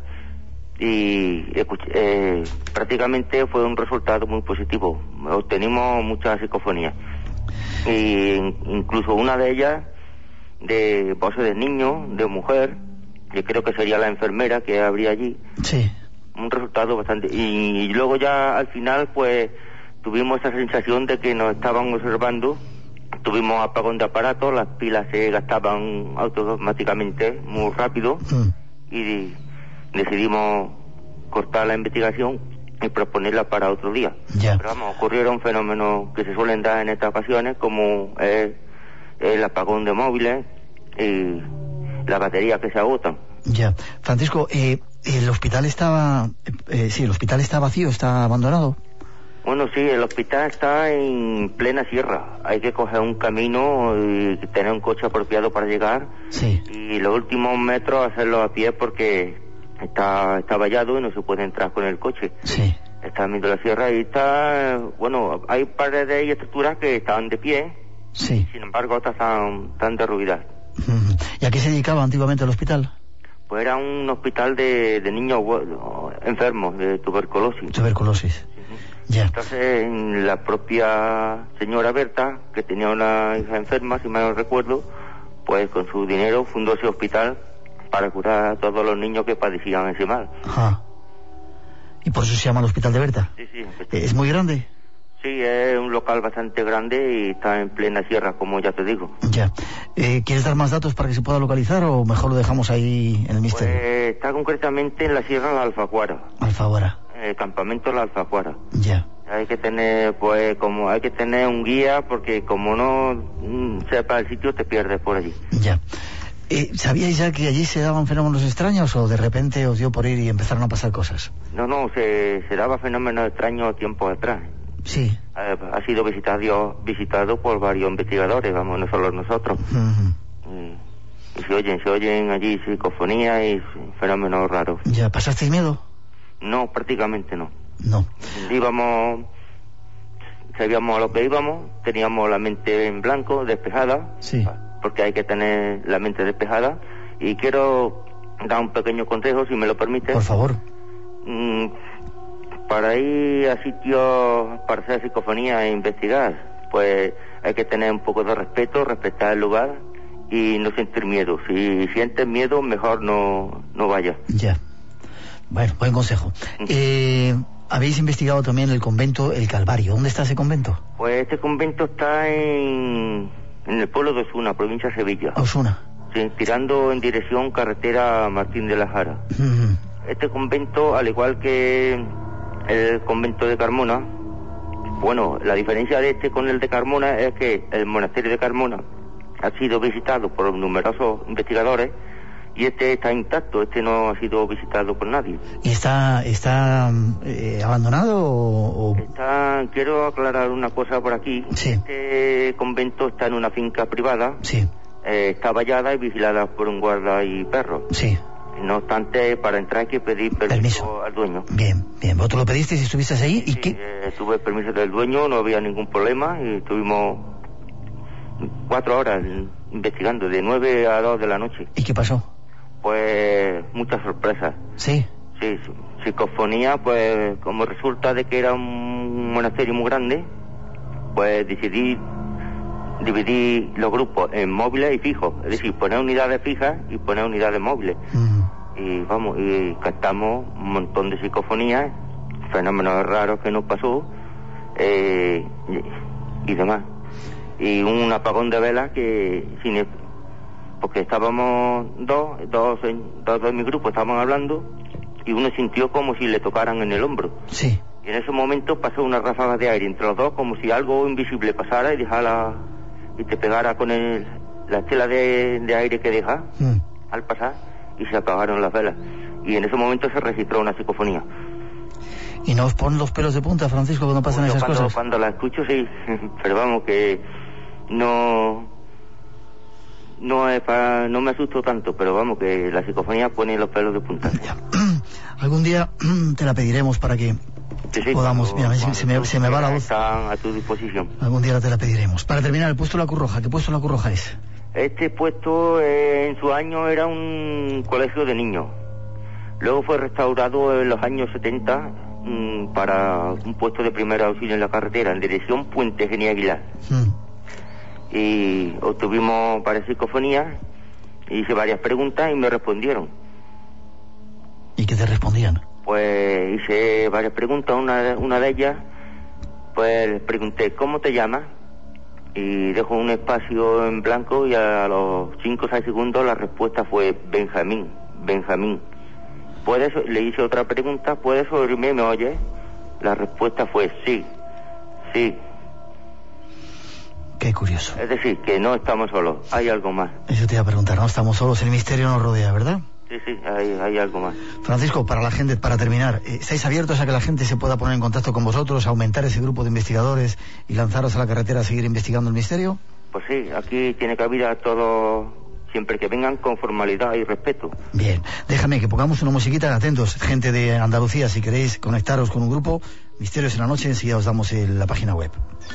y eh, prácticamente fue un resultado muy positivo. Obtenimos muchas psicofonías. Y incluso una de ellas, de voces de niño, de mujer, que creo que sería la enfermera que habría allí. Sí. Un resultado bastante... Y, y luego ya al final, pues, tuvimos esa sensación de que nos estaban observando. Tuvimos apagón de aparatos, las pilas se gastaban automáticamente muy rápido. Mm. Y decidimos cortar la investigación y proponerla para otro día. Ya. Pero vamos, ocurrieron fenómenos que se suelen dar en estas ocasiones, como es el apagón de móviles y las baterías que se agotan. Ya. Francisco, eh, el hospital estaba... Eh, sí, el hospital está vacío, está abandonado. Bueno, sí, el hospital está en plena sierra. Hay que coger un camino y tener un coche apropiado para llegar. Sí. Y los últimos metros hacerlo a pie porque está, está vallado y no se puede entrar con el coche. Sí. Está en medio de la sierra y está... Bueno, hay paredes y estructuras que están de pie. Sí. Sin embargo, otras están, están derruidas. Uh-huh. ¿Y a qué se dedicaba antiguamente el hospital? Pues era un hospital de, de niños enfermos de tuberculosis. Tuberculosis. Ya. Entonces, la propia señora Berta, que tenía una hija enferma, si mal no recuerdo, pues con su dinero fundó ese hospital para curar a todos los niños que padecían ese mal. Ajá. ¿Y por eso se llama el hospital de Berta? Sí, sí. ¿Es muy grande? Sí, es un local bastante grande y está en plena sierra, como ya te digo. Ya. Eh, ¿Quieres dar más datos para que se pueda localizar o mejor lo dejamos ahí en el misterio? Pues está concretamente en la sierra La Alfaguara. Alfaguara. El campamento La Alfaguara. Ya. Hay que tener, pues, como hay que tener un guía, porque como no mm, sepa el sitio, te pierdes por allí. Ya. Eh, ¿Sabíais ya que allí se daban fenómenos extraños o de repente os dio por ir y empezaron a pasar cosas? No, no, se, se daba fenómenos extraños tiempo atrás. Sí. Ha, ha sido visitado, visitado por varios investigadores, vamos, no solo nosotros. Uh-huh. y, y se oyen, se oyen allí psicofonías y fenómenos raros. ¿Ya pasasteis miedo? No, prácticamente no. No. Íbamos, sabíamos a lo que íbamos, teníamos la mente en blanco, despejada. Sí. Porque hay que tener la mente despejada. Y quiero dar un pequeño consejo, si me lo permite. Por favor. Mm, para ir a sitios para hacer psicofonía e investigar, pues hay que tener un poco de respeto, respetar el lugar y no sentir miedo. Si sientes miedo, mejor no, no vayas. Ya. Bueno, buen consejo. Eh, habéis investigado también el convento El Calvario. ¿Dónde está ese convento? Pues este convento está en, en el pueblo de Osuna, provincia de Sevilla. Osuna. Sí, tirando en dirección carretera Martín de la Jara. Uh-huh. Este convento, al igual que el convento de Carmona, bueno, la diferencia de este con el de Carmona es que el monasterio de Carmona ha sido visitado por numerosos investigadores y este está intacto, este no ha sido visitado por nadie. ¿Y está está eh, abandonado o...? Está, quiero aclarar una cosa por aquí. Sí. Este convento está en una finca privada. Sí. Eh, está vallada y vigilada por un guarda y perro. Sí. No obstante, para entrar hay que pedir permiso, permiso. al dueño. Bien, bien. ¿Vosotros lo pedisteis y estuvisteis ahí? Sí, ¿Y qué? Eh, tuve permiso del dueño, no había ningún problema y estuvimos cuatro horas investigando, de nueve a dos de la noche. ¿Y qué pasó? Pues muchas sorpresas. ¿Sí? Sí, psicofonía, pues como resulta de que era un monasterio muy grande, pues decidí dividir los grupos en móviles y fijos, es decir, poner unidades fijas y poner unidades móviles. Uh-huh. Y vamos, y captamos un montón de psicofonías, fenómenos raros que nos pasó, eh, y, y demás. Y un apagón de velas que, sin, porque estábamos dos, dos, dos de mi grupo estaban hablando, y uno sintió como si le tocaran en el hombro. Sí. Y en ese momento pasó una ráfaga de aire entre los dos, como si algo invisible pasara y dejara, y te pegara con el, la estela de, de aire que deja mm. al pasar, y se apagaron las velas. Y en ese momento se registró una psicofonía. ¿Y no os ponen los pelos de punta, Francisco, cuando pasan Bueno, esas cuando, cosas? Cuando la escucho, sí. Pero vamos, que no... No, es para, no me asusto tanto, pero vamos, que la psicofonía pone los pelos de punta. Ya. Algún día te la pediremos para que sí, sí, podamos... cuando, Mira, se me, se me va la voz. Están a tu disposición. Algún día te la pediremos. Para terminar, el puesto de la Cruz Roja. ¿Qué puesto de la Cruz Roja es? Este puesto eh, en su año era un colegio de niños. Luego fue restaurado en los años setenta mmm, para un puesto de primer auxilio en la carretera, en dirección Puente Genio Aguilar. Mm. Y obtuvimos varias psicofonías, hice varias preguntas y me respondieron. ¿Y qué te respondían? Pues hice varias preguntas, una, una de ellas, pues les pregunté, ¿cómo te llamas? Y dejo un espacio en blanco y a los cinco o seis segundos la respuesta fue Benjamín, Benjamín. ¿Puedes? Le hice otra pregunta, ¿puedes oírme? ¿Me oyes? La respuesta fue sí, sí. Qué curioso. Es decir, que no estamos solos, hay algo más. Eso te iba a preguntar, no estamos solos, el misterio nos rodea, ¿verdad? Sí, sí, hay, hay algo más. Francisco, para la gente, para terminar, ¿estáis abiertos a que la gente se pueda poner en contacto con vosotros, aumentar ese grupo de investigadores y lanzaros a la carretera a seguir investigando el misterio? Pues sí, aquí tiene cabida todo, siempre que vengan con formalidad y respeto. Bien, déjame que pongamos una musiquita, atentos, gente de Andalucía, si queréis conectaros con un grupo, Misterios en la Noche, enseguida os damos el, la página web.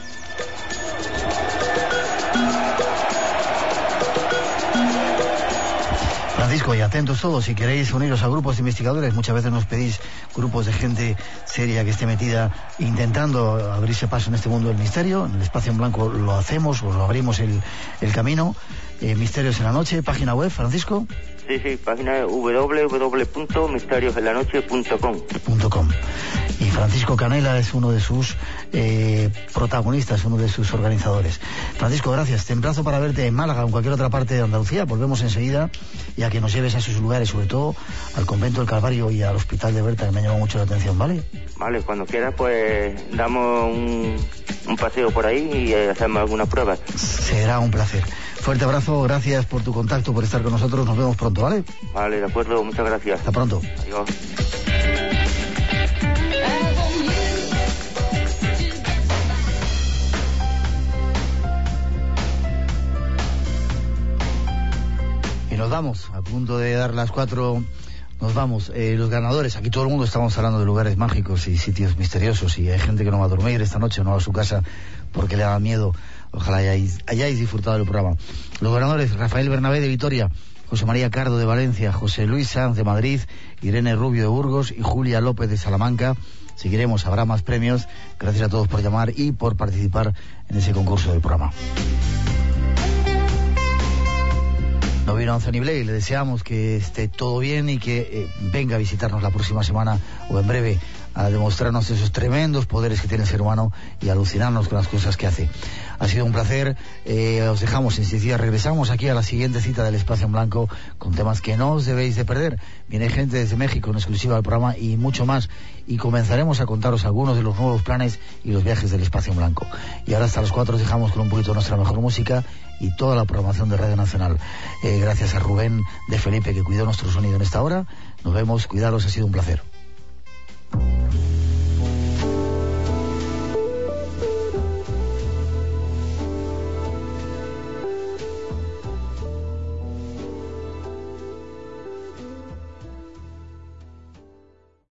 Francisco, y atentos todos, si queréis uniros a grupos de investigadores, muchas veces nos pedís grupos de gente seria que esté metida intentando abrirse paso en este mundo del misterio. En el Espacio en Blanco lo hacemos, os lo abrimos el, el camino. Eh, Misterios en la Noche, página web, Francisco. Sí, sí, página w w w punto misterios en la noche punto com. .com. Y Francisco Canela es uno de sus eh, protagonistas, uno de sus organizadores. Francisco, gracias. Te emplazo para verte en Málaga o en cualquier otra parte de Andalucía. Volvemos enseguida y a que nos lleves a esos lugares, sobre todo al Convento del Calvario y al Hospital de Berta, que me ha llamado mucho la atención, ¿vale? Vale, cuando quieras, pues damos un, un paseo por ahí y hacemos algunas pruebas. Será un placer. Fuerte abrazo, gracias por tu contacto, por estar con nosotros. Nos vemos pronto, ¿vale? Vale, de acuerdo, muchas gracias. Hasta pronto. Adiós. Y nos vamos, a punto de dar las cuatro, nos vamos. Eh, los ganadores, aquí todo el mundo estamos hablando de lugares mágicos y sitios misteriosos, y hay gente que no va a dormir esta noche, no va a su casa porque le da miedo. Ojalá hayáis, hayáis disfrutado del programa. Los ganadores: Rafael Bernabé de Vitoria, José María Cardo de Valencia, José Luis Sanz de Madrid, Irene Rubio de Burgos y Julia López de Salamanca. Seguiremos, habrá más premios. Gracias a todos por llamar y por participar en ese concurso del programa. No vino Anthony Blake, le deseamos que esté todo bien y que eh, venga a visitarnos la próxima semana o en breve a demostrarnos esos tremendos poderes que tiene el ser humano y alucinarnos con las cosas que hace. Ha sido un placer, eh, os dejamos, enseguida regresamos aquí a la siguiente cita del Espacio en Blanco con temas que no os debéis de perder. Viene gente desde México en exclusiva al programa y mucho más, y comenzaremos a contaros algunos de los nuevos planes y los viajes del Espacio en Blanco. Y ahora hasta las cuatro os dejamos con un poquito de nuestra mejor música y toda la programación de Radio Nacional. Eh, gracias a Rubén de Felipe, que cuidó nuestro sonido en esta hora. Nos vemos, cuidaros, ha sido un placer.